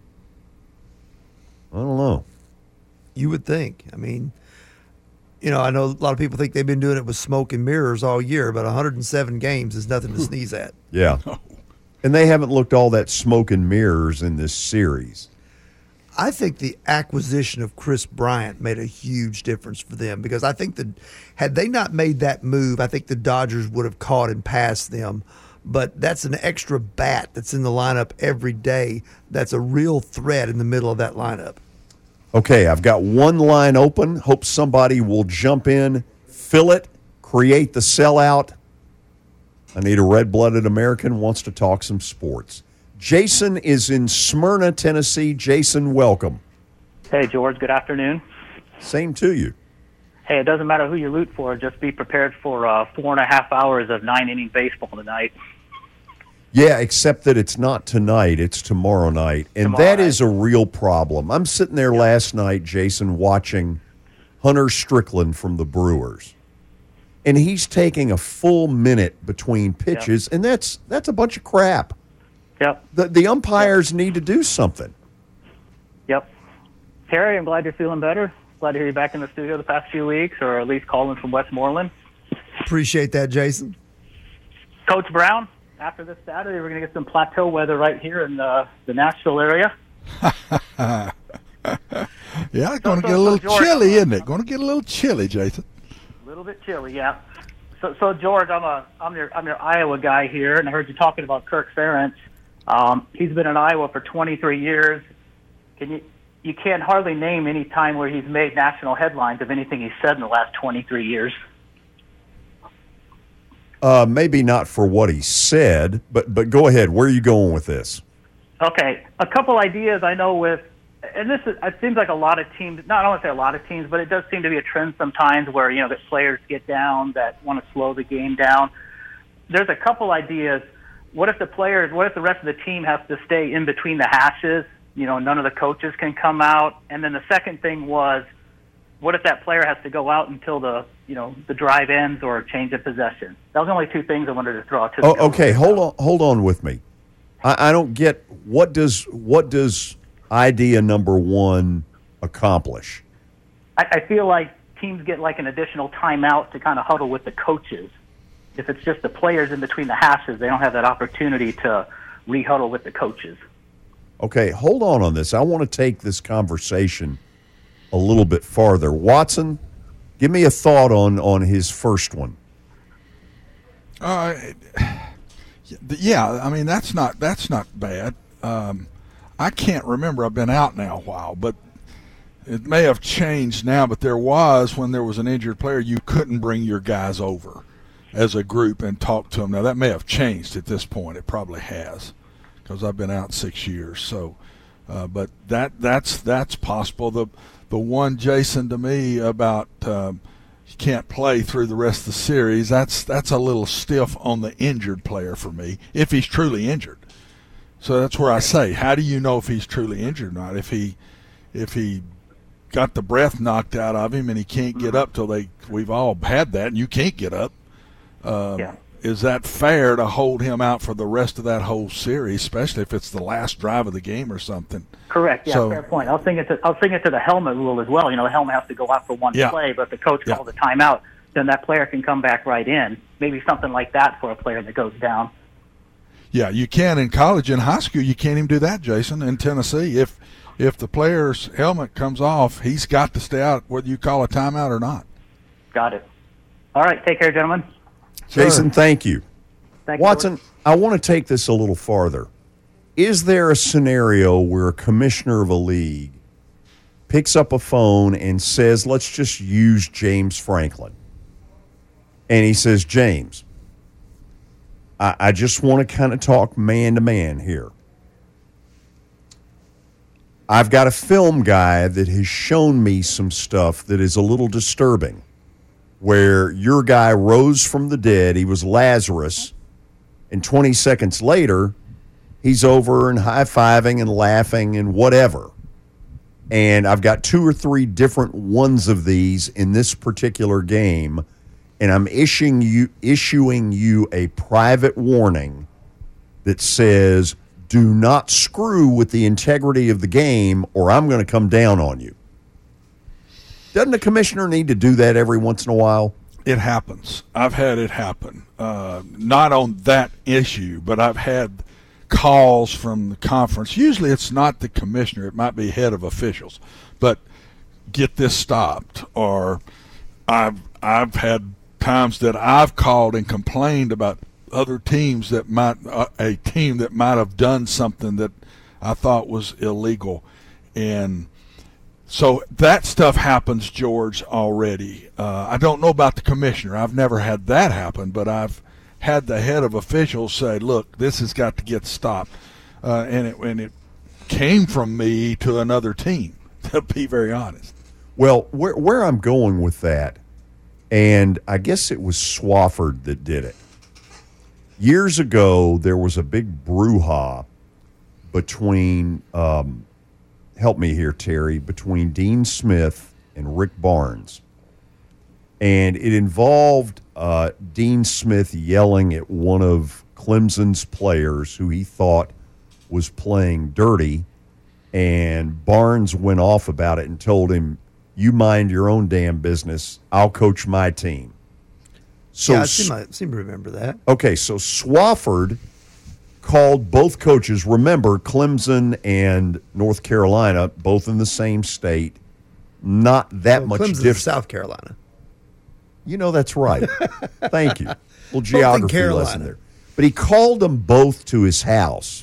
I don't know. You would think. I mean, you know, I know a lot of people think they've been doing it with smoke and mirrors all year, but 107 games is nothing to sneeze at. Yeah. And they haven't looked all that smoke and mirrors in this series. I think the acquisition of Chris Bryant made a huge difference for them because I think that had they not made that move, I think the Dodgers would have caught and passed them. But that's an extra bat that's in the lineup every day. That's a real threat in the middle of that lineup. Okay, I've got one line open. Hope somebody will jump in, fill it, create the sellout. I need a red-blooded American wants to talk some sports. Jason is in Smyrna, Tennessee. Jason, welcome. Hey, George. Good afternoon. Same to you. Hey, it doesn't matter who you root for. Just be prepared for 4.5 hours of 9-inning baseball tonight. Yeah, except that it's not tonight. It's tomorrow night. And that is a real problem. I'm sitting there last night, Jason, watching Hunter Strickland from the Brewers. And he's taking a full minute between pitches, and that's a bunch of crap. Yep. The umpires need to do something. Yep. Terry, I'm glad you're feeling better. Glad to hear you back in the studio the past few weeks, or at least calling from Westmoreland. Appreciate that, Jason. Coach Brown, after this Saturday, we're going to get some plateau weather right here in the Nashville area. Yeah, it's going to get a little chilly, isn't it? Going to get a little chilly, Jason. A little bit chilly, yeah. So George, I'm your Iowa guy here, and I heard you talking about Kirk Ferentz. He's been in Iowa for 23 years. You can't hardly name any time where he's made national headlines of anything he's said in the last 23 years. Maybe not for what he said, but go ahead. Where are you going with this? Okay, a couple ideas I know with, and it seems like a lot of teams, not I don't want to say a lot of teams, but it does seem to be a trend sometimes where, you know, that players get down, that want to slow the game down. There's a couple ideas. What if the rest of the team has to stay in between the hashes? You know, none of the coaches can come out. And then the second thing was, what if that player has to go out until the drive ends or change of possession? That was the only two things I wanted to throw out to the okay, hold on with me. I don't get what does idea number one accomplish? I feel like teams get like an additional timeout to kind of huddle with the coaches. If it's just the players in between the hashes, they don't have that opportunity to re-huddle with the coaches. Okay, hold on this. I want to take this conversation a little bit farther. Watson, give me a thought on his first one. Yeah, I mean that's not bad. I can't remember. I've been out now a while, but It may have changed now, but there was, when there was an injured player, you couldn't bring your guys over as a group and talk to them. Now, that may have changed at this point. It probably has, because I've been out 6 years. So, but that's possible. The one, Jason, to me about you can't play through the rest of the series, that's a little stiff on the injured player for me, if he's truly injured. So that's where I say, how do you know if he's truly injured or not? If he got the breath knocked out of him and he can't get up till we've all had that, and you can't get up. Is that fair to hold him out for the rest of that whole series, especially if it's the last drive of the game or something? Correct. Yeah, fair point. I'll think it to the helmet rule as well. The helmet has to go out for one play, but if the coach calls a timeout, then that player can come back right in. Maybe something like that for a player that goes down. Yeah, you can in college. In high school, you can't even do that, Jason. In Tennessee, if the player's helmet comes off, he's got to stay out, whether you call a timeout or not. Got it. All right, take care, gentlemen. Jason, thank you. Thank Watson, you. I want to take this a little farther. Is there a scenario where a commissioner of a league picks up a phone and says, let's just use James Franklin, and he says, James, I just want to kind of talk man-to-man here. I've got a film guy that has shown me some stuff that is a little disturbing, where your guy rose from the dead. He was Lazarus, and 20 seconds later, he's over and high-fiving and laughing and whatever. And I've got 2 or 3 different ones of these in this particular game, and I'm issuing you a private warning that says, do not screw with the integrity of the game or I'm going to come down on you. Doesn't the commissioner need to do that every once in a while? It happens. I've had it happen. Not on that issue, but I've had calls from the conference. Usually it's not the commissioner. It might be head of officials. But get this stopped. Or I've had times that I've called and complained about other teams that might a team that might have done something that I thought was illegal. And so that stuff happens, George, already. I don't know about the commissioner. I've never had that happen, but I've had the head of officials say, look, this has got to get stopped. And it came from me to another team, to be very honest. Well, where I'm going with that, and I guess it was Swofford that did it. Years ago, there was a big brouhaha between, help me here, Terry, between Dean Smith and Rick Barnes. And it involved Dean Smith yelling at one of Clemson's players who he thought was playing dirty. And Barnes went off about it and told him, you mind your own damn business. I'll coach my team. So yeah, I seem to remember that. Okay, so Swofford called both coaches. Remember, Clemson and North Carolina, both in the same state, not that much different. South Carolina. You know that's right. Thank you. Well, geography lesson there. But he called them both to his house.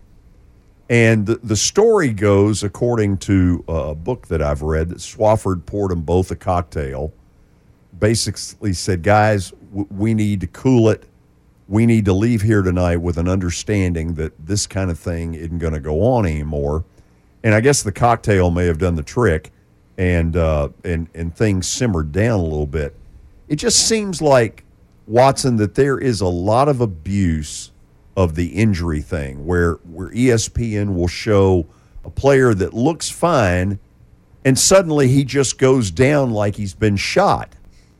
And the story goes, according to a book that I've read, that Swofford poured them both a cocktail, basically said, guys, we need to cool it. We need to leave here tonight with an understanding that this kind of thing isn't going to go on anymore. And I guess the cocktail may have done the trick, and things simmered down a little bit. It just seems like, Watson, that there is a lot of abuse of the injury thing, where ESPN will show a player that looks fine, and suddenly he just goes down like he's been shot.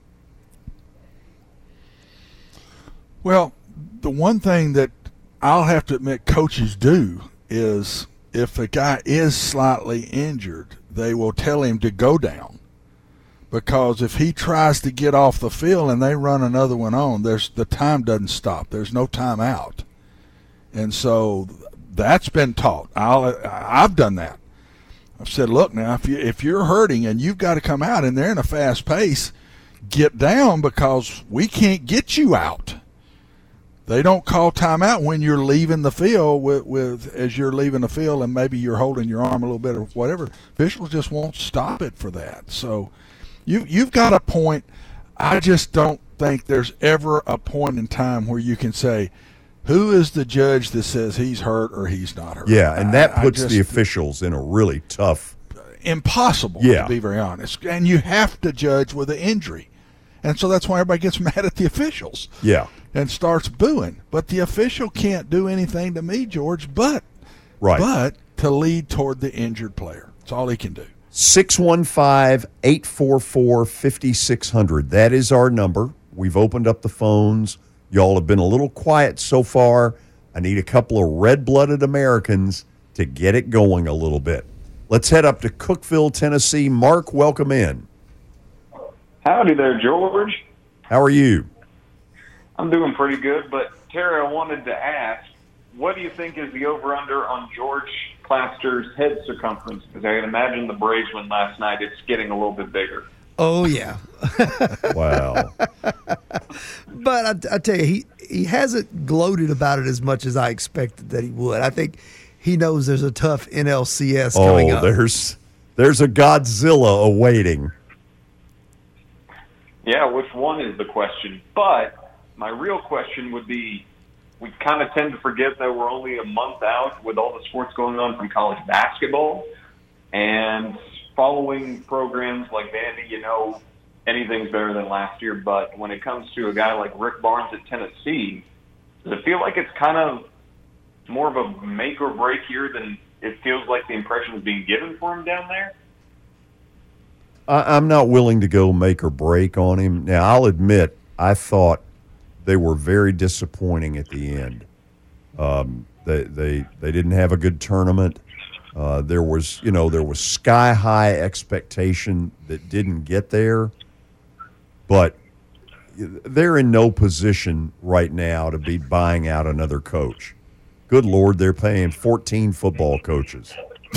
Well, the one thing that I'll have to admit coaches do is if a guy is slightly injured, they will tell him to go down. Because if he tries to get off the field and they run another one on, the time doesn't stop. There's no time out. And so that's been taught. I've done that. I've said, look, now, if you're hurting and you've got to come out and they're in a fast pace, get down because we can't get you out. They don't call timeout when you're leaving the field as you're leaving the field and maybe you're holding your arm a little bit or whatever. Officials just won't stop it for that. So you've got a point. I just don't think there's ever a point in time where you can say, who is the judge that says he's hurt or he's not hurt? Yeah, and that puts the officials in a really tough... Impossible, to be very honest. And you have to judge with an injury. And so that's why everybody gets mad at the officials. Yeah. And starts booing. But the official can't do anything to me, George, but to lead toward the injured player. That's all he can do. 615-844-5600. That is our number. We've opened up the phones. Y'all have been a little quiet so far. I need a couple of red-blooded Americans to get it going a little bit. Let's head up to Cookeville, Tennessee. Mark, welcome in. Howdy there, George. How are you? I'm doing pretty good, but Terry, I wanted to ask, what do you think is the over-under on George Plaster's head circumference? Because I can imagine the Braves win last night. It's getting a little bit bigger. Oh, yeah. Wow. But I tell you, he hasn't gloated about it as much as I expected that he would. I think he knows there's a tough NLCS coming up. There's a Godzilla awaiting. Yeah, which one is the question? But my real question would be, we kind of tend to forget that we're only a month out with all the sports going on from college basketball. And following programs like Vandy, anything's better than last year. But when it comes to a guy like Rick Barnes at Tennessee, does it feel like it's kind of more of a make or break year than it feels like the impression is being given for him down there? I'm not willing to go make or break on him. Now, I'll admit, I thought they were very disappointing at the end. They didn't have a good tournament. There was sky high expectation that didn't get there, but they're in no position right now to be buying out another coach. Good Lord, they're paying 14 football coaches.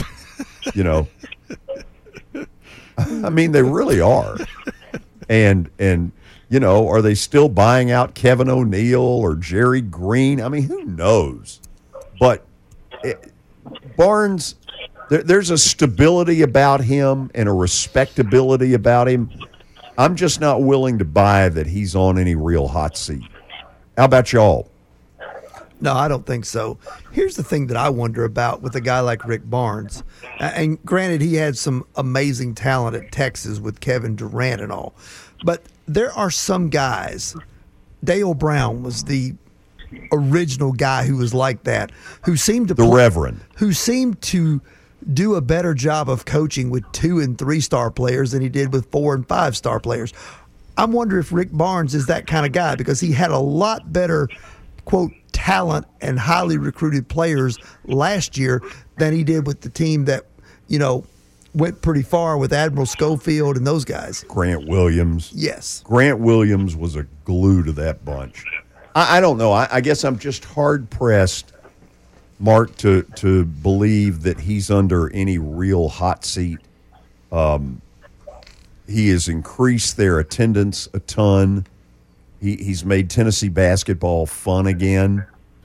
I mean, they really are. And are they still buying out Kevin O'Neill or Jerry Green? I mean, who knows? But Barnes, there's a stability about him and a respectability about him. I'm just not willing to buy that he's on any real hot seat. How about y'all? No, I don't think so. Here's the thing that I wonder about with a guy like Rick Barnes. And granted, he had some amazing talent at Texas with Kevin Durant and all. But there are some guys, Dale Brown was the original guy who was like that, who seemed to who seemed to do a better job of coaching with 2- and 3-star players than he did with 4- and 5-star players. I'm wondering if Rick Barnes is that kind of guy, because he had a lot better, quote, talent and highly recruited players last year than he did with the team that, went pretty far with Admiral Schofield and those guys. Grant Williams. Yes. Grant Williams was a glue to that bunch. I don't know. I guess I'm just hard-pressed, Mark, to believe that he's under any real hot seat. He has increased their attendance a ton. He's made Tennessee basketball fun again.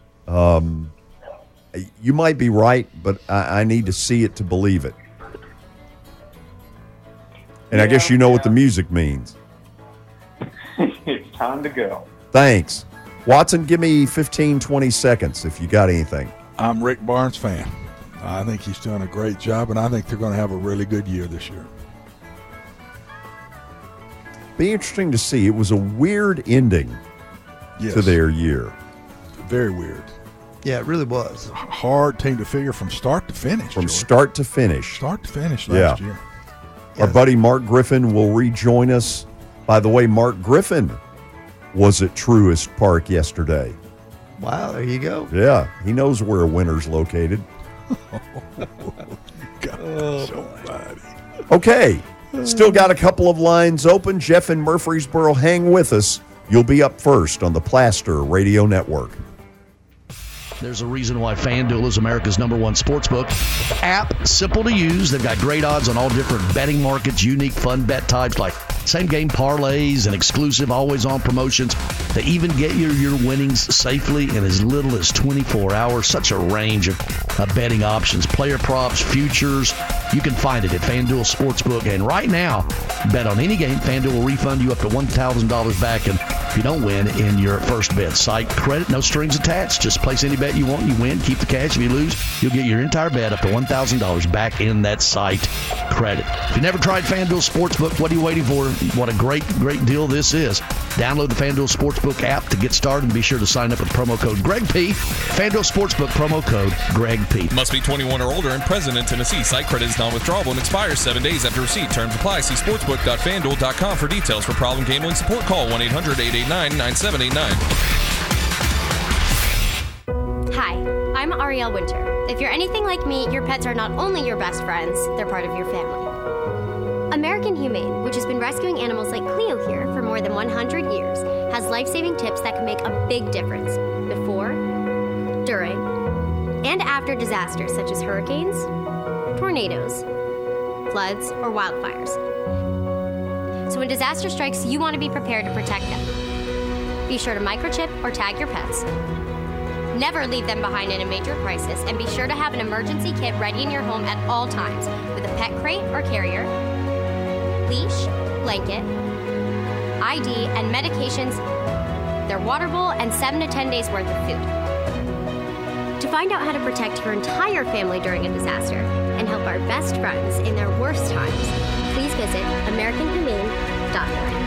You might be right, but I need to see it to believe it. And I guess you know what the music means. It's time to go. Thanks. Watson, give me 15, 20 seconds if you got anything. I'm Rick Barnes' fan. I think he's doing a great job, and I think they're going to have a really good year this year. Be interesting to see. It was a weird ending to their year. Very weird. Yeah, it really was. Hard team to figure from start to finish. Start to finish. Start to finish last year. Our buddy Mark Griffin will rejoin us. By the way, Mark Griffin was at Truist Park yesterday. Wow, there you go. Yeah, he knows where a winner's located. Okay, still got a couple of lines open. Jeff in Murfreesboro, hang with us. You'll be up first on the Plaster Radio Network. There's a reason why FanDuel is America's #1 sportsbook app. Simple to use. They've got great odds on all different betting markets, unique fun bet types like same-game parlays and exclusive always-on promotions. They even get your winnings safely in as little as 24 hours. Such a range of betting options, player props, futures. You can find it at FanDuel Sportsbook. And right now, bet on any game. FanDuel will refund you up to $1,000 back. And if you don't win in your first bet, site credit, no strings attached. Just place any bet you want. You win, keep the cash. If you lose, you'll get your entire bet up to $1,000 back in that site credit. If you never tried FanDuel Sportsbook, what are you waiting for? What a great deal this is. Download the FanDuel Sportsbook app to get started and be sure to sign up with promo code Greg P. FanDuel Sportsbook promo code Greg P. Must be 21 or older and present in Tennessee. Site credit is non-withdrawable and expires 7 days after receipt. Terms apply. See sportsbook.fanduel.com for details. For problem gambling support, call 1-800-889-9789. Hi, I'm Ariel Winter. If you're anything like me, your pets are not only your best friends, they're part of your family. American Humane, which has been rescuing animals like Cleo here for more than 100 years, has life-saving tips that can make a big difference before, during, and after disasters such as hurricanes, tornadoes, floods, or wildfires. So when disaster strikes, you want to be prepared to protect them. Be sure to microchip or tag your pets. Never leave them behind in a major crisis, and be sure to have an emergency kit ready in your home at all times with a pet crate or carrier, leash, blanket, ID, and medications, their water bowl, and 7 to 10 days worth of food. To find out how to protect your entire family during a disaster and help our best friends in their worst times, please visit AmericanHumane.org.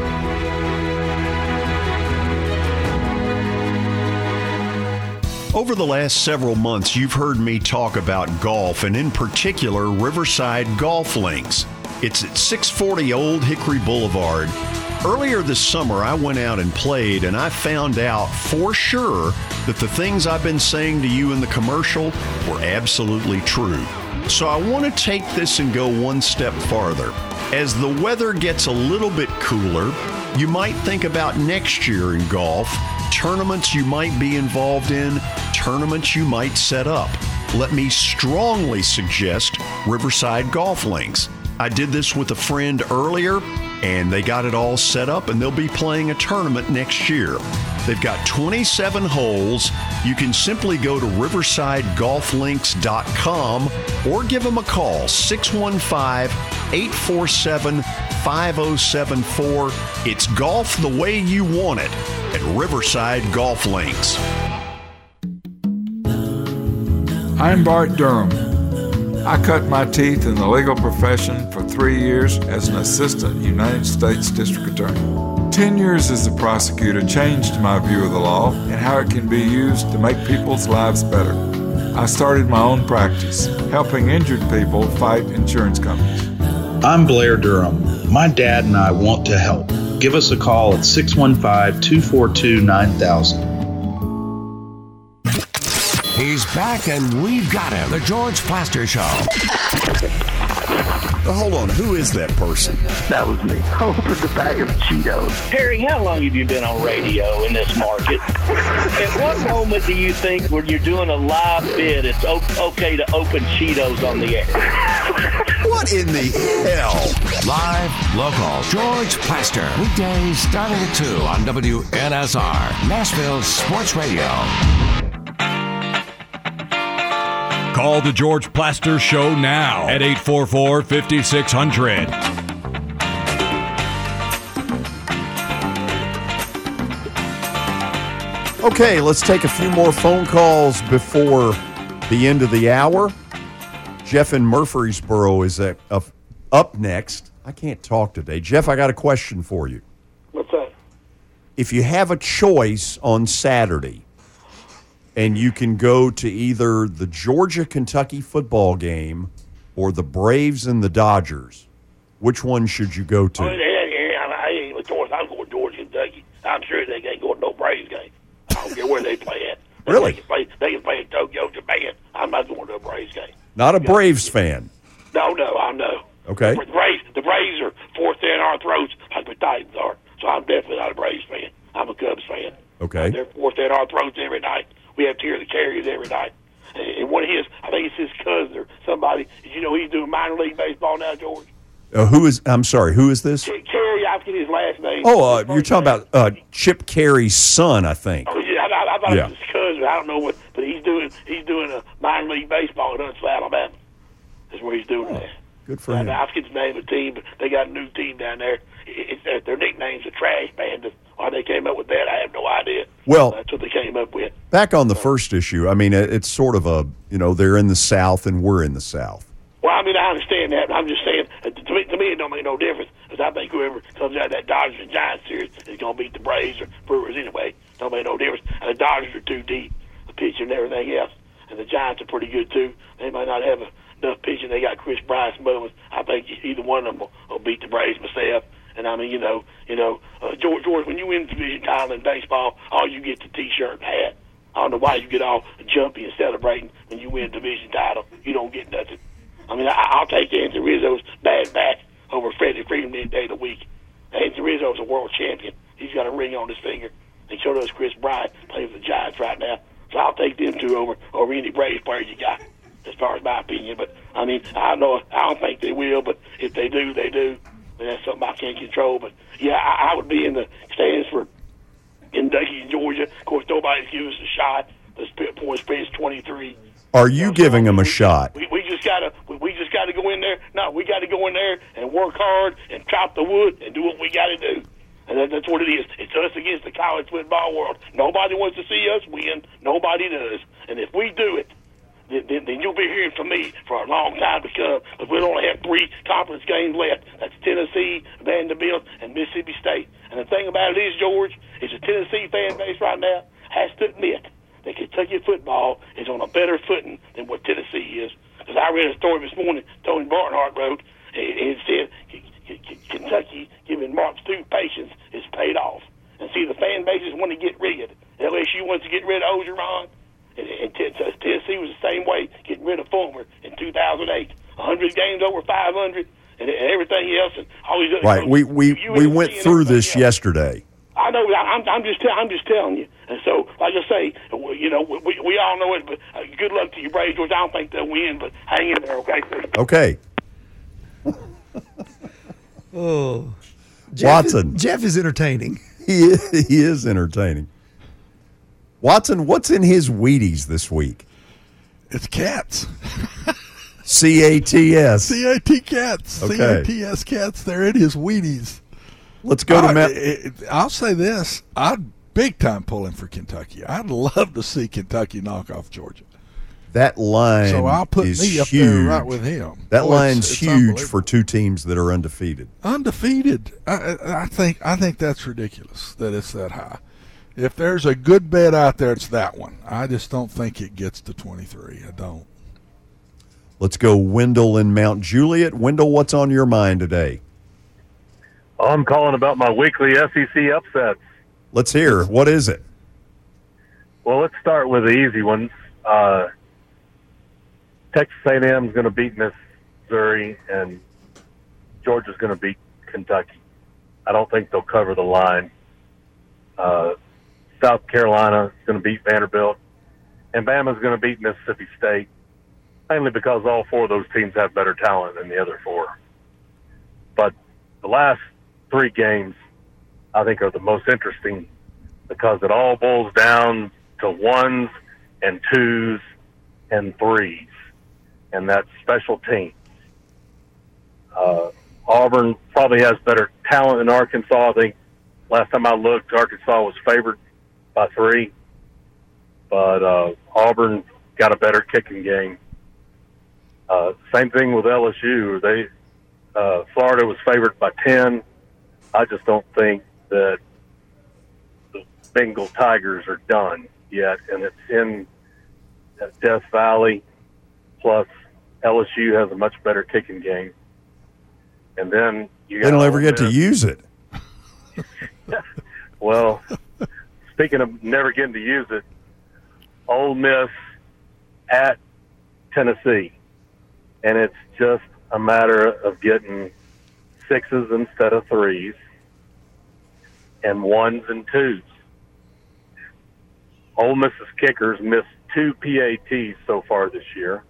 Over the last several months, you've heard me talk about golf, and in particular, Riverside Golf Links. It's at 640 Old Hickory Boulevard. Earlier this summer, I went out and played, and I found out for sure that the things I've been saying to you in the commercial were absolutely true. So I want to take this and go one step farther. As the weather gets a little bit cooler, you might think about next year in golf, tournaments you might be involved in, tournaments you might set up. Let me strongly suggest Riverside Golf Links. I did this with a friend earlier, and they got it all set up, and they'll be playing a tournament next year. They've got 27 holes. You can simply go to riversidegolflinks.com or give them a call, 615-847-5074. It's golf the way you want it at Riverside Golf Links. I'm Bart Durham. I cut my teeth in the legal profession for 3 years as an assistant United States District Attorney. 10 years as a prosecutor changed my view of the law and how it can be used to make people's lives better. I started my own practice, helping injured people fight insurance companies. I'm Blair Durham. My dad and I want to help. Give us a call at 615-242-9000. He's back and we've got him. The George Plaster Show. Hold on, who is that person? That was me. Open the bag of Cheetos. Harry, how long have you been on radio in this market? At what moment do you think when you're doing a live bid, it's okay to open Cheetos on the air? What in the hell? Live, local, George Plaster. Weekdays starting at 2 on WNSR, Nashville Sports Radio. Call the George Plaster Show now at 844-5600. Okay, let's take a few more phone calls before the end of the hour. Jeff in Murfreesboro is up next. I can't talk today. Jeff, I got a question for you. What's that? If you have a choice on Saturday, and you can go to either the Georgia-Kentucky football game or the Braves and the Dodgers, which one should you go to? I ain't with choice. I'm going to Georgia, Kentucky. I'm sure they ain't going to no Braves game. I don't care where they play at. Really? They can play in Tokyo, Japan. I'm not going to a Braves game. Not a Braves fan. No, I know. Okay. The Braves are forced in our throats like the Titans are. So I'm definitely not a Braves fan. I'm a Cubs fan. Okay. They're forced in our throats every night. We have Tear the Carriers every night. And one of his, I think it's his cousin or somebody. You know, he's doing minor league baseball now, George. I'm sorry, who is this? Carey, I forget his last name. You're talking about Chip Carey's son, I think. Oh yeah, I thought it was his cousin. I don't know what, but he's doing a minor league baseball in Huntsville, Alabama. That's where he's doing that. Good for him. I forget the name of the team, but they got a new team down there. Their nickname's the Trash Band. Why they came up with that, I have no idea. Well, that's what they came up with. Back on the first issue, I mean, it's sort of they're in the South and we're in the South. Well, I mean, I understand that, but I'm just saying, to me, it don't make no difference, because I think whoever comes out of that Dodgers and Giants series is going to beat the Braves or Brewers anyway. Don't make no difference. And the Dodgers are too deep, the pitcher and everything else, and the Giants are pretty good too. They might not have enough pitching. They got Chris Bryant and Mullins. I think either one of them will beat the Braves myself. And I mean, George, when you win the division title in baseball, all you get the T-shirt and hat. I don't know why you get all jumpy and celebrating when you win a division title. You don't get nothing. I mean, I'll take Anthony Rizzo's bad back over Freddie Freeman any day of the week. Anthony Rizzo's a world champion. He's got a ring on his finger. And so does Chris Bryant, playing for the Giants right now. So I'll take them two over any Braves player you got, as far as my opinion. But I mean, I don't think they will. But if they do, they do. And that's something I can't control. But yeah, I would be in the stands for Kentucky and Georgia. Of course, nobody's giving us a shot. The point spread is 23. Are you giving them a shot? We just gotta go in there. No, we got to go in there and work hard and chop the wood and do what we got to do. And that's what it is. It's us against the college football world. Nobody wants to see us win. Nobody does. And if we do it, then you'll be hearing from me for a long time to come. But we only have 3 conference games left. That's Tennessee, Vanderbilt, and Mississippi State. And the thing about it is, George, is the Tennessee fan base right now has to admit that Kentucky football is on a better footing than what Tennessee is. Because I read a story this morning Tony Barnhart wrote, and it said Kentucky giving Mark Stoops patience is paid off. And see, the fan bases want to get rid. LSU wants to get rid of Orgeron. And Tennessee was the same way, getting rid of Fulmer in 2008. 100 games over 500 and everything else. And all these other right. We went through this yesterday. I know. I'm just telling you. And so, like I say, we all know it. But good luck to you, Braves, George. I don't think they'll win, but hang in there, okay? Okay. Oh, Watson. Jeff is entertaining. He is entertaining. Watson, what's in his Wheaties this week? It's cats. C-A-T-S. C-A-T cats. Okay. C-A-T-S cats. They're in his Wheaties. Let's go to I'll say this. I'd big time pulling for Kentucky. I'd love to see Kentucky knock off Georgia. That line so I'll put is me up huge. there right with him. That line's huge for 2 teams that are undefeated. Undefeated. I think that's ridiculous that it's that high. If there's a good bet out there, it's that one. I just don't think it gets to 23. I don't. Let's go Wendell in Mount Juliet. Wendell, what's on your mind today? I'm calling about my weekly SEC upsets. Let's hear. What is it? Well, let's start with the easy ones. Texas A&M is going to beat Missouri, and Georgia's going to beat Kentucky. I don't think they'll cover the line. South Carolina is going to beat Vanderbilt, and Bama's going to beat Mississippi State, mainly because all 4 of those teams have better talent than the other 4. But the last 3 games, I think, are the most interesting because it all boils down to 1s and 2s and 3s, and that's special teams. Auburn probably has better talent than Arkansas. I think last time I looked, Arkansas was favored by 3, but Auburn got a better kicking game. Same thing with LSU. Florida was favored by 10. I just don't think that the Bengal Tigers are done yet, and it's in Death Valley. Plus, LSU has a much better kicking game. And then you got they don't ever get to use it. Well, speaking of never getting to use it, Ole Miss at Tennessee, and it's just a matter of getting 6s instead of 3s and 1s and 2s. Ole Miss's kickers missed 2 PATs so far this year.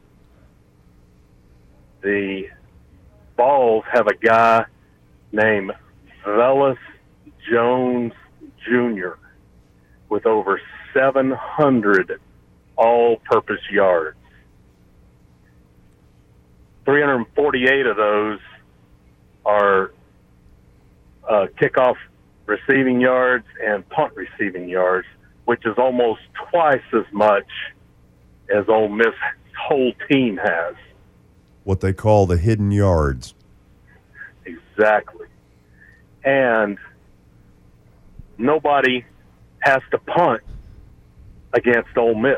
The Balls have a guy named Velus Jones Jr. with over 700 all-purpose yards. 348 of those are kickoff receiving yards and punt receiving yards, which is almost twice as much as Ole Miss' whole team has. What they call the hidden yards. Exactly. And nobody has to punt against Ole Miss.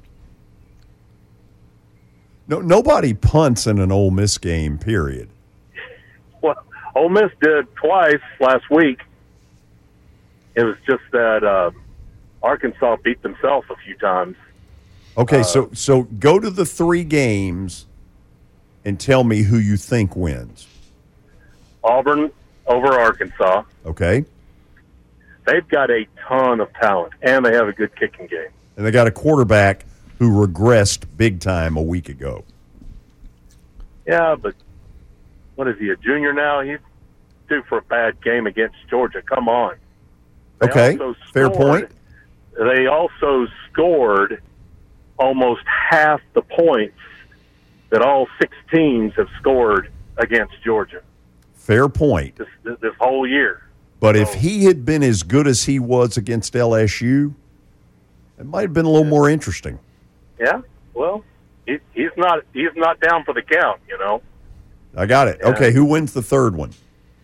No, nobody punts in an Ole Miss game, period. Well, Ole Miss did twice last week. It was just that Arkansas beat themselves a few times. Okay, so go to the 3 games and tell me who you think wins. Auburn over Arkansas. Okay. They've got a ton of talent, and they have a good kicking game. And they got a quarterback who regressed big time a week ago. Yeah, but what is he, a junior now? He's due for a bad game against Georgia. Come on. Okay, fair point. They also scored almost half the points that all 6 teams have scored against Georgia. Fair point. This whole year. But if he had been as good as he was against LSU, it might have been a little more interesting. Yeah, well, he's not down for the count, you know. I got it. Yeah. Okay, who wins the third one?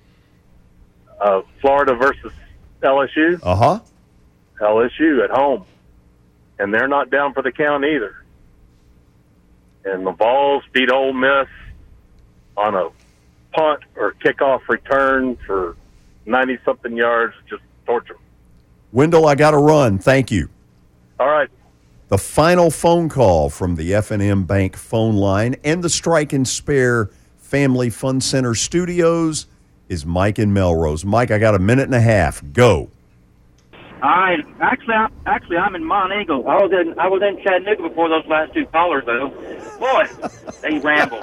Florida versus LSU. Uh-huh. LSU at home. And they're not down for the count either. And the Vols beat Ole Miss on a punt or kickoff return for 90-something yards, just torture. Wendell, I got to run. Thank you. All right. The final phone call from the F&M Bank phone line and the Strike and Spare Family Fun Center studios is Mike in Melrose. Mike, I got a minute and a half. Go. All right. Actually, I'm in Montego. I was in Chattanooga before those last 2 callers, though. Boy, they ramble.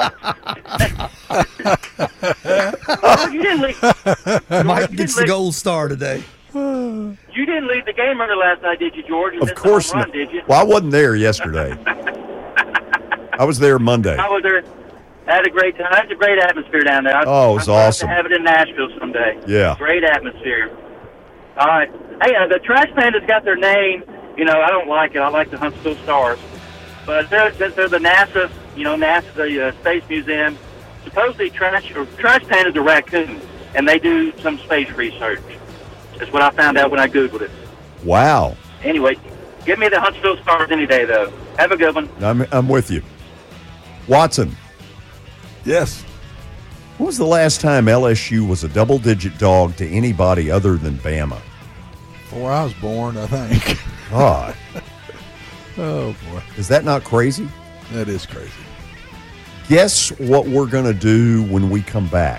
You didn't leave. Mike gets the gold star today. You didn't leave the game early last night, did you, George? Of course not. Did you? Well, I wasn't there yesterday. I was there Monday. I was there. I had a great time. It's a great atmosphere down there. It was awesome. I'd love to have it in Nashville someday. Yeah. Great atmosphere. All right. Hey, the Trash Pandas got their name. You know, I don't like it. I like the Huntsville Stars. But they're the NASA, NASA, the Space Museum. Supposedly trash pandas are raccoons, and they do some space research. That's what I found out when I Googled it. Wow. Anyway, give me the Huntsville Stars any day, though. Have a good one. I'm with you. Watson. Yes. When was the last time LSU was a double-digit dog to anybody other than Bama? Before I was born, I think. God. Oh, boy. Is that not crazy? That is crazy. Guess what we're going to do when we come back?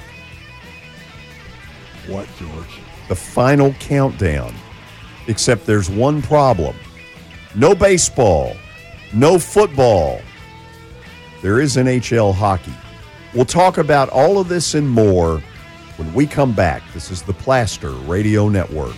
What, George? The final countdown. Except there's one problem. No baseball. No football. There is NHL hockey. We'll talk about all of this and more when we come back. This is the Plaster Radio Network.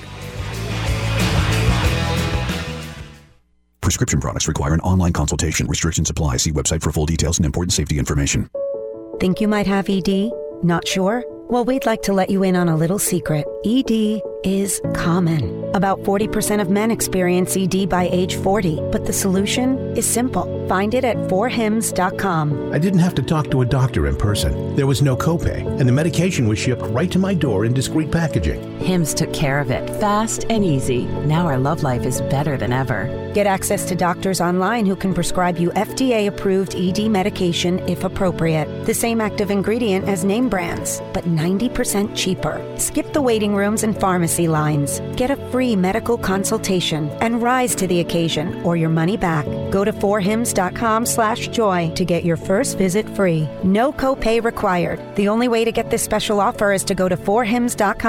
Prescription products require an online consultation. Restrictions apply. See website for full details and important safety information. Think you might have ED? Not sure? Well, we'd like to let you in on a little secret. ED is common. About 40% of men experience ED by age 40, but the solution is simple. Find it at 4hims.com. I didn't have to talk to a doctor in person. There was no copay, and the medication was shipped right to my door in discreet packaging. Hims took care of it, fast and easy. Now our love life is better than ever. Get access to doctors online who can prescribe you FDA-approved ED medication if appropriate. The same active ingredient as name brands, but 90% cheaper. Skip the waiting rooms and pharmacy lines. Get a free medical consultation and rise to the occasion or your money back. Go to 4hims.com/joy to get your first visit free. No copay required. The only way to get this special offer is to go to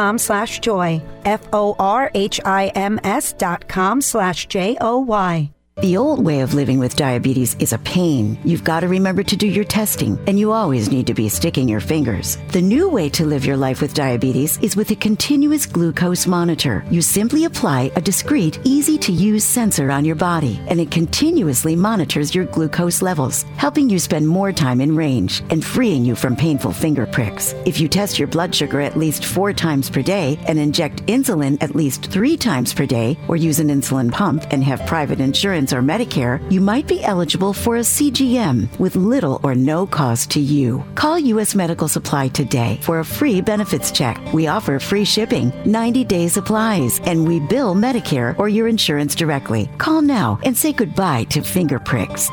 4hims.com/joy. FORHIMS.com/JOY. The old way of living with diabetes is a pain. You've got to remember to do your testing, and you always need to be sticking your fingers. The new way to live your life with diabetes is with a continuous glucose monitor. You simply apply a discreet, easy-to-use sensor on your body, and it continuously monitors your glucose levels, helping you spend more time in range and freeing you from painful finger pricks. If you test your blood sugar at least 4 times per day and inject insulin at least 3 times per day, or use an insulin pump and have private insurance or Medicare, you might be eligible for a CGM with little or no cost to you. Call U.S. Medical Supply today for a free benefits check. We offer free shipping, 90-day supplies, and we bill Medicare or your insurance directly. Call now and say goodbye to finger pricks.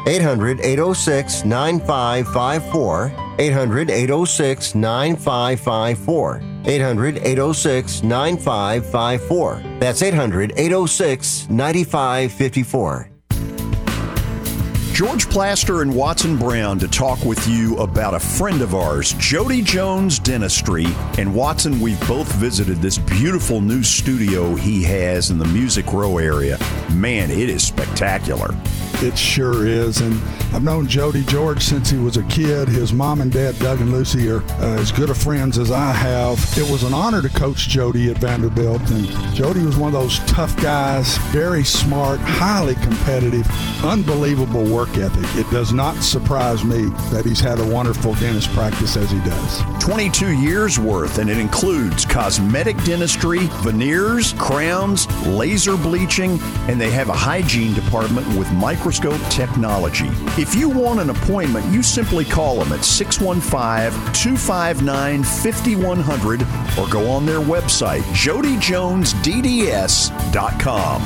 800-806-9554. 800-806-9554. 800-806-9554. That's 800-806-9554. George Plaster and Watson Brown to talk with you about a friend of ours, Jody Jones Dentistry. And Watson, we've both visited this beautiful new studio he has in the Music Row area. Man, it is spectacular. It sure is, and I've known Jody George since he was a kid. His mom and dad, Doug and Lucy, are as good of friends as I have. It was an honor to coach Jody at Vanderbilt, and Jody was one of those tough guys, very smart, highly competitive, unbelievable work ethic. It does not surprise me that he's had a wonderful dentist practice as he does. 22 years worth, and it includes cosmetic dentistry, veneers, crowns, laser bleaching, and they have a hygiene department with microscope technology. If you want an appointment, you simply call them at 615-259-5100 or go on their website, jodyjonesdds.com.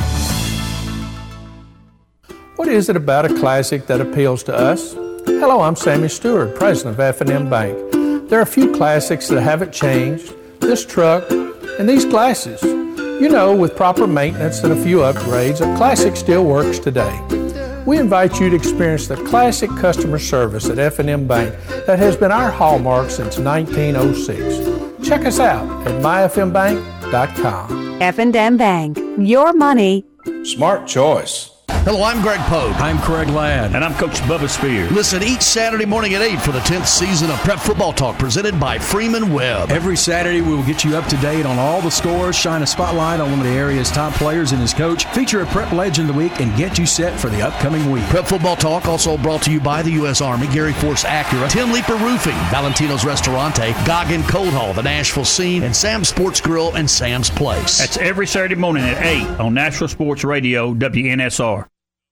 What is it about a classic that appeals to us? Hello, I'm Sammy Stewart, president of F&M Bank. There are a few classics that haven't changed. This truck and these glasses. You know, with proper maintenance and a few upgrades, a classic still works today. We invite you to experience the classic customer service at F&M Bank that has been our hallmark since 1906. Check us out at myfmbank.com. F&M Bank, your money. Smart choice. Hello, I'm Greg Pogue. I'm Craig Ladd. And I'm Coach Bubba Spears. Listen each Saturday morning at 8 for the 10th season of Prep Football Talk presented by Freeman Webb. Every Saturday, we will get you up to date on all the scores, shine a spotlight on one of the area's top players and his coach, feature a Prep Legend of the Week, and get you set for the upcoming week. Prep Football Talk also brought to you by the U.S. Army, Gary Force Acura, Tim Leeper Roofing, Valentino's Restaurante, Goggin Cold Hall, the Nashville Scene, and Sam's Sports Grill and Sam's Place. That's every Saturday morning at 8 on Nashville Sports Radio, WNSR.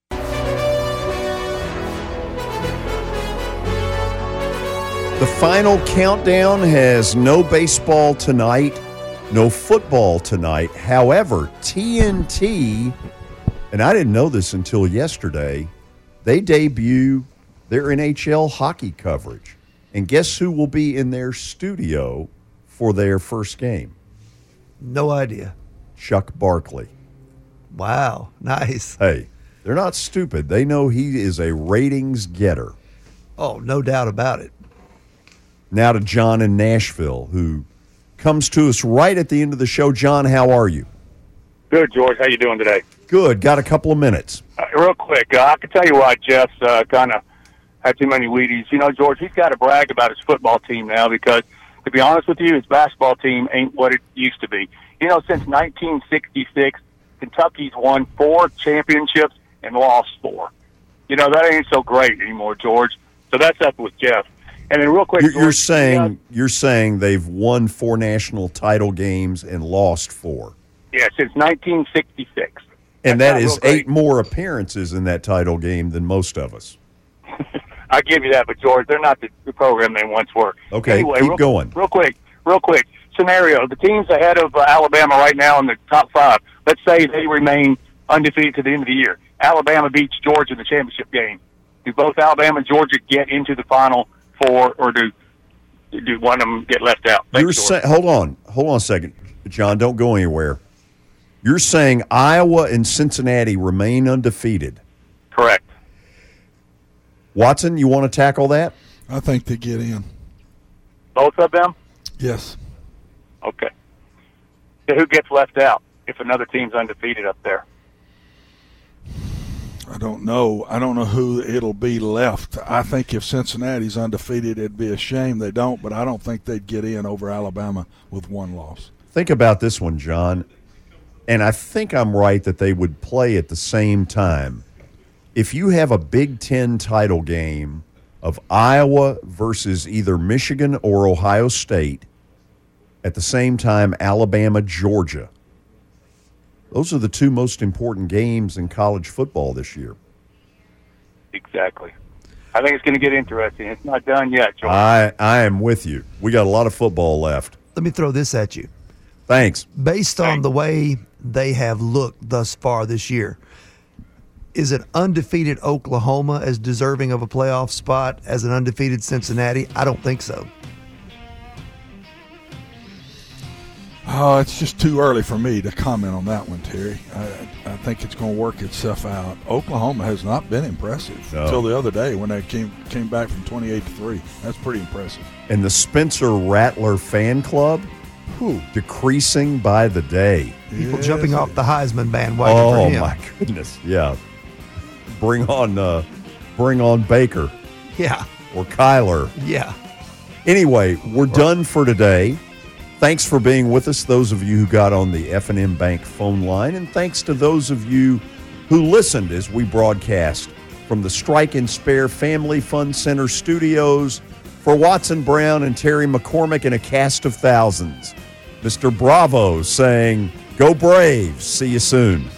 The final countdown has no baseball tonight, no football tonight. However, TNT, and I didn't know this until yesterday, they debut their NHL hockey coverage. And guess who will be in their studio for their first game? No idea. Chuck Barkley. Wow, nice. Hey, they're not stupid. They know he is a ratings getter. Oh, no doubt about it. Now to John in Nashville, who comes to us right at the end of the show. John, how are you? Good, George. How you doing today? Good. Got a couple of minutes. Real quick, I can tell you why Jeff's kind of had too many Wheaties. You know, George, he's got to brag about his football team now because, to be honest with you, his basketball team ain't what it used to be. You know, since 1966, Kentucky's won 4 championships and lost 4. You know, that ain't so great anymore, George. So that's up with Jeff. And then real quick, you're saying they've won 4 national title games and lost 4. Yeah, since 1966. And that is 8 more appearances in that title game than most of us. I give you that, but George, they're not the program they once were. Okay, anyway, keep going. Real quick. Scenario: the teams ahead of Alabama right now in the top 5. Let's say they remain undefeated to the end of the year. Alabama beats Georgia in the championship game. Do both Alabama and Georgia get into the Final Four, or do one of them get left out? Hold on a second, John. Don't go anywhere. You're saying Iowa and Cincinnati remain undefeated. Correct. Watson, you want to tackle that? I think they get in. Both of them? Yes. Okay. So who gets left out if another team's undefeated up there? I don't know who it'll be left. I think if Cincinnati's undefeated, it'd be a shame they don't, but I don't think they'd get in over Alabama with one loss. Think about this one, John, and I think I'm right that they would play at the same time. If you have a Big Ten title game of Iowa versus either Michigan or Ohio State, at the same time Alabama, Georgia, those are the two most important games in college football this year. Exactly. I think it's going to get interesting. It's not done yet, George. I am with you. We got a lot of football left. Let me throw this at you. Thanks. Based on the way they have looked thus far this year, is an undefeated Oklahoma as deserving of a playoff spot as an undefeated Cincinnati? I don't think so. Oh, it's just too early for me to comment on that one, Terry. I think it's going to work itself out. Oklahoma has not been impressive until the other day when they came back from 28-3. That's pretty impressive. And the Spencer Rattler fan club, decreasing by the day. People jumping off the Heisman bandwagon for him. Oh, my goodness. Yeah. Bring on Baker. Yeah. Or Kyler. Yeah. Anyway, we're done for today. Thanks for being with us, those of you who got on the F&M Bank phone line, and thanks to those of you who listened as we broadcast from the Strike and Spare Family Fun Center studios. For Watson Brown and Terry McCormick and a cast of thousands, Mr. Bravo saying, "Go Braves, see you soon."